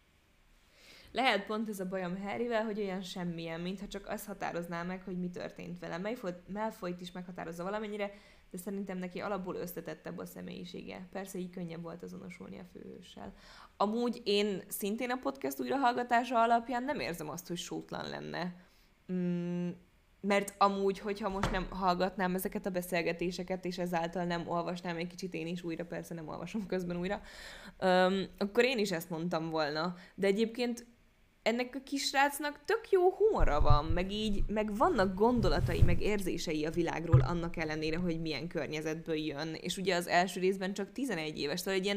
Speaker 1: Lehet pont ez a bajom Harryvel, hogy olyan semmilyen, mintha csak azt határozná meg, hogy mi történt vele. Malfoyt is meghatározza valamennyire, de szerintem neki alapból összetettebb a személyisége. Persze így könnyebb volt azonosulni a főhőssel. Amúgy én szintén a podcast újrahallgatása alapján nem érzem azt, hogy sótlan lenne. Mert amúgy, hogyha most nem hallgatnám ezeket a beszélgetéseket, és ezáltal nem olvasnám egy kicsit én is újra, persze nem olvasom közben újra, akkor én is ezt mondtam volna. De egyébként ennek a kisrácnak tök jó humora van, meg vannak gondolatai, meg érzései a világról annak ellenére, hogy milyen környezetből jön. És ugye az első részben csak 11 éves, szóval egy ilyen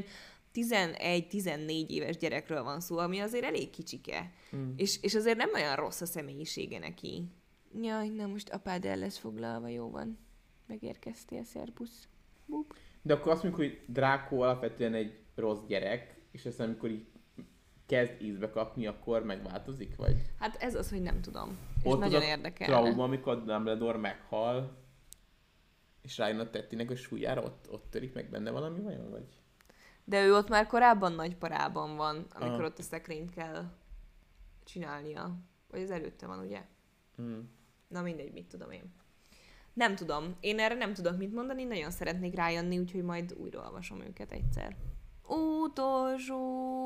Speaker 1: 11-14 éves gyerekről van szó, ami azért elég kicsike. És azért nem olyan rossz a személyisége neki. Jaj, na most apád el lesz foglalva, jó van. Megérkeztél, szerbusz. Bup.
Speaker 2: De akkor azt mondjuk, hogy Drákó alapvetően egy rossz gyerek, és aztán amikor így kezd ízbe kapni, akkor megváltozik, vagy?
Speaker 1: Hát ez az, hogy nem tudom. És
Speaker 2: ott
Speaker 1: nagyon
Speaker 2: az
Speaker 1: érdekelne.
Speaker 2: Trauma, amikor Dumbledore meghal, és rájön a tettinek a súlyára, ott törik meg benne valami vajon, vagy?
Speaker 1: De ő ott már korábban nagy parában van, amikor ott a szekrényt kell csinálnia. Vagy az előtte van, ugye? Na mindegy, mit tudom én. Nem tudom. Én erre nem tudok mit mondani, nagyon szeretnék rájönni, úgyhogy majd újraolvasom őket egyszer. Utolsó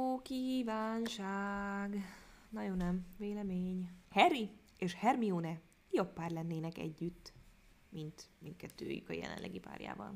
Speaker 1: kívánság. Na jó, nem. Vélemény. Harry és Hermione jobb pár lennének együtt, mint mindkettőjük a jelenlegi párjával.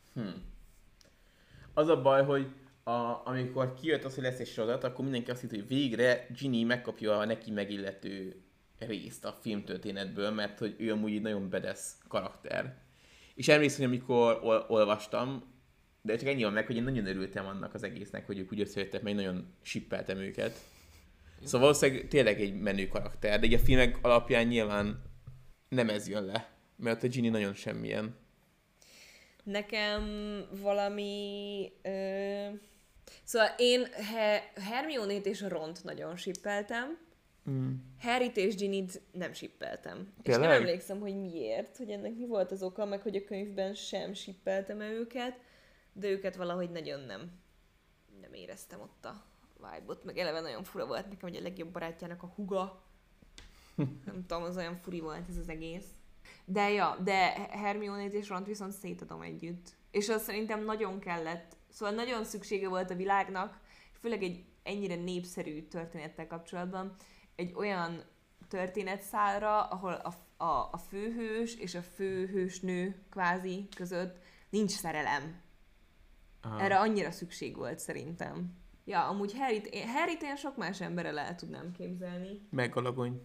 Speaker 2: Az a baj, hogy amikor kijött az, hogy lesz egy sorozat, akkor mindenki azt hitt, hogy végre Ginny megkapja a neki megillető részt a filmtörténetből, mert hogy ő amúgy egy nagyon badass karakter. És emlékszem, hogy amikor olvastam, de csak ennyi van meg, hogy én nagyon örültem annak az egésznek, hogy ők úgy összejöttek, mert nagyon sippeltem őket. Szóval valószínűleg tényleg egy menő karakter, de így a filmek alapján nyilván nem ez jön le, mert a Ginny nagyon semmilyen.
Speaker 1: Nekem valami... Szóval én Hermione-t és a Ront nagyon sippeltem. Harryt és Ginnyt nem sippeltem. És nem emlékszem, hogy miért, hogy ennek mi volt az oka, meg hogy a könyvben sem sippeltem őket, de őket valahogy nagyon nem éreztem ott a vibe-ot, meg eleve nagyon fura volt nekem, hogy a legjobb barátjának a húga. Nem tudom, az olyan furi volt ez az egész. De Hermione-t és Ront viszont szétadom együtt. És az szerintem nagyon kellett, szóval nagyon szüksége volt a világnak, főleg egy ennyire népszerű történettel kapcsolatban, egy olyan történetszálra, ahol a főhős és a főhősnő kvázi között nincs szerelem. Aha. Erre annyira szükség volt szerintem. Ja, amúgy Harryt én sok más emberrel el tudnám képzelni.
Speaker 2: Megalagony.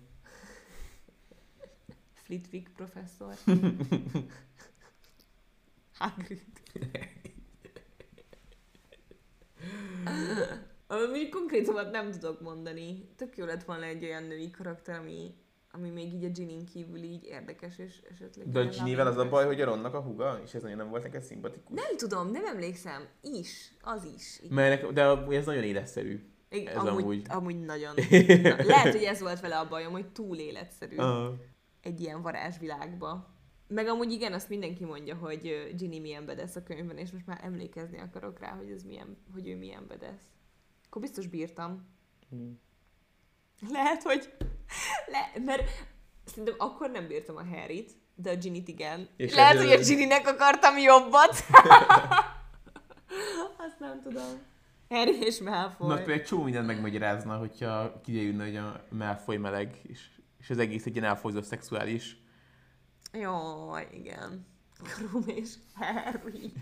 Speaker 1: Flitwick professzor. Hagrid. Úgy konkrétumot nem tudok mondani. Tök jó lett volna egy olyan női karakter, ami még így a Ginny-n kívül így érdekes, és esetleg...
Speaker 2: De a Ginny-vel az a baj, hogy a Ronnak a húga, és ez nagyon nem volt neked szimpatikus.
Speaker 1: Nem tudom, nem emlékszem. Az is.
Speaker 2: De ez nagyon életszerű. Ez
Speaker 1: amúgy nagyon. Lehet, hogy ez volt vele a bajom, hogy túl életszerű. Egy ilyen varázsvilágba. Meg amúgy igen, azt mindenki mondja, hogy Ginny milyen badass a könyvben, és most már emlékezni akarok rá, hogy ő milyen badass. Akkor biztos bírtam. Lehet, hogy... mert szerintem akkor nem bírtam a Harryt, de a Ginnyt igen. És lehet, hogy a Ginnynek akartam jobbat. Azt nem tudom. Harry és Malfoy.
Speaker 2: Na, például egy csomó mindent megmagyarázna, hogyha kiderülne, hogy a Malfoy meleg, és az egész egy ilyen elfolyzott szexuális
Speaker 1: Jaj, igen. Krum és Harry.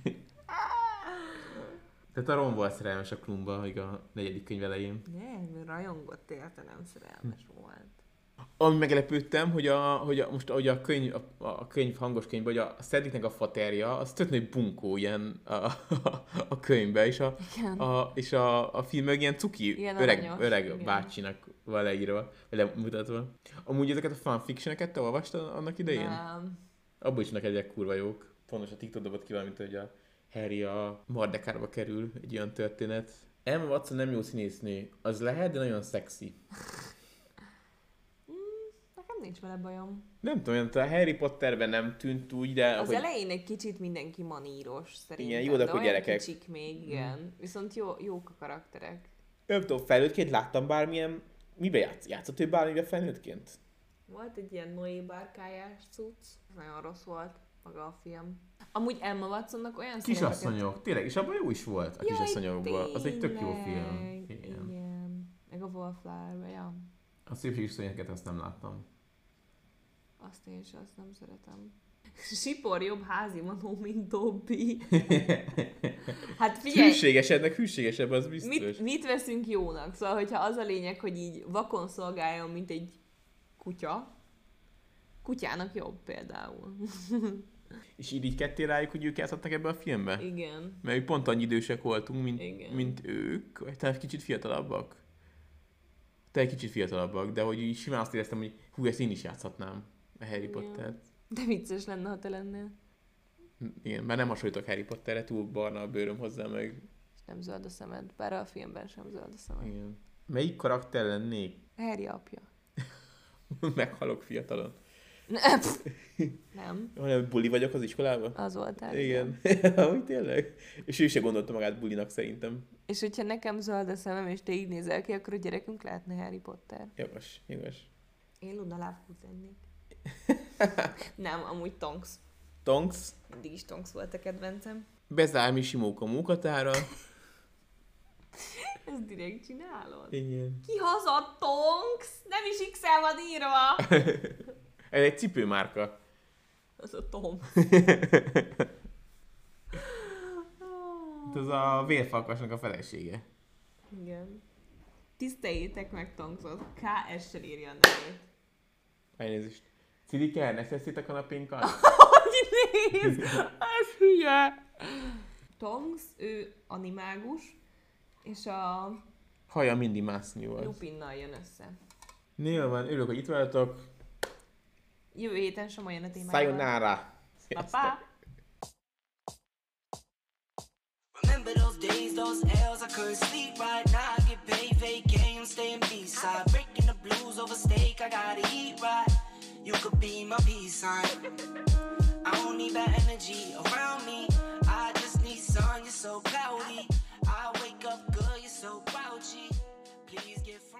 Speaker 2: Tehát a Ron volt szerelmes a Krumba, hogy a 4. könyv elején.
Speaker 1: Nem, rajongott érte, nem szerelmes volt.
Speaker 2: Ami meglepődtem, most a könyv, hangos könyv, hogy a Cedricnek a faterja, az tök nagy bunkó ilyen a könyvbe, és a film meg ilyen cuki,
Speaker 1: ilyen
Speaker 2: öreg
Speaker 1: igen.
Speaker 2: bácsinak van leírva, vagy mutatva. Amúgy ezeket a fanfictioneket te olvastad annak idején?
Speaker 1: Nem.
Speaker 2: Abban is neked kurva jók. Pontos a TikTok dobott ki valamint, hogy a Harry a Mardekárba kerül, egy olyan történet. Emma Watson nem jó színésznő. Az lehet, de nagyon szexi.
Speaker 1: Nekem nincs vele bajom.
Speaker 2: Nem tudom, a Harry Potterben nem tűnt úgy, de...
Speaker 1: Az elején egy kicsit mindenki maníros szerintem.
Speaker 2: Igen, jó, de akkor
Speaker 1: olyan
Speaker 2: gyerekek.
Speaker 1: kicsik még, igen. Viszont jók a karakterek.
Speaker 2: Nem tudom, felnőttként láttam bármilyen... Mibe játszott ő bármibe felnőttként?
Speaker 1: Volt egy ilyen Noé bárkájás cucc. Nagyon rossz volt maga a film. Amúgy Emma Watsonnak olyan
Speaker 2: Kisasszonyok, tényleg, és abban jó is volt a Kisasszonyokban. Az egy tök jó film.
Speaker 1: Igen. Meg a Wallflower, ja.
Speaker 2: A Szépségiszonyeket azt nem láttam.
Speaker 1: Azt én is azt nem szeretem. Sipor jobb házimanó, mint Dobby. Hát figyelj!
Speaker 2: Hűségesebb, az biztos.
Speaker 1: Mit veszünk jónak? Szóval, hogyha az a lényeg, hogy így vakon szolgáljon, mint egy kutya, kutyának jobb például.
Speaker 2: És így ketté rájuk, hogy ők játszottak ebbe a filmbe?
Speaker 1: Igen.
Speaker 2: Mert mi pont annyi idősek voltunk, mint ők, vagy talán kicsit fiatalabbak. Te egy kicsit fiatalabbak, de hogy így simán azt éreztem, hogy hú, ezt én is játszhatnám a Harry Pottert.
Speaker 1: De vicces lenne, ha te lennél.
Speaker 2: Igen, mert nem hasonlítok Harry Potterre, túl barna a bőröm hozzá meg.
Speaker 1: És nem zöld a szemed, bár a filmben sem zöld a szemed.
Speaker 2: Igen. Melyik karakter lennék?
Speaker 1: Harry apja.
Speaker 2: Meghalok fiatalon.
Speaker 1: Nem.
Speaker 2: Hanem buli vagyok az iskolában?
Speaker 1: Az voltál.
Speaker 2: Igen. Hogy tényleg? És ő se gondolta magát bulinak szerintem.
Speaker 1: És hogyha nekem zöld a szemem, és te így nézel ki, akkor a gyerekünk lehetne Harry Potter.
Speaker 2: Jogos.
Speaker 1: Én Luna Lovegood lennék. Nem, amúgy Tonks.
Speaker 2: Tonks?
Speaker 1: Mindig is Tonks volt a kedvencem.
Speaker 2: Bezármi Simóka munkatára.
Speaker 1: Ezt direkt csinálod?
Speaker 2: Igen.
Speaker 1: Ki haza Tonks? Nem is X-el van írva.
Speaker 2: Ez egy cipőmárka.
Speaker 1: Az a Tom.
Speaker 2: Ez a vérfalkasnak a felesége.
Speaker 1: Igen. Tiszteljétek meg Tonksot. KS-sel írja a nevét.
Speaker 2: Elnézést. Cidike, ne szeszít a kanapénkat?
Speaker 1: Hogy néz? Ez hülye. Tonks, ő animágus, és a
Speaker 2: Haja mindig mászni volt.
Speaker 1: Lupinnal jön össze.
Speaker 2: Nyilván, örülök, hogy itt vagytok.
Speaker 1: Jövő héten Soma jön a témájával.
Speaker 2: Sayonara!
Speaker 1: Pa-pa!
Speaker 3: Remember those days, those L's, I couldn't sleep right now. I get paid, fake game, staying B-side. Breaking the blues over steak, I gotta eat right. You could be my peace sign. I don't need that energy around me. I just need sun, you're so cloudy. I wake up good, you're so grouchy. Please get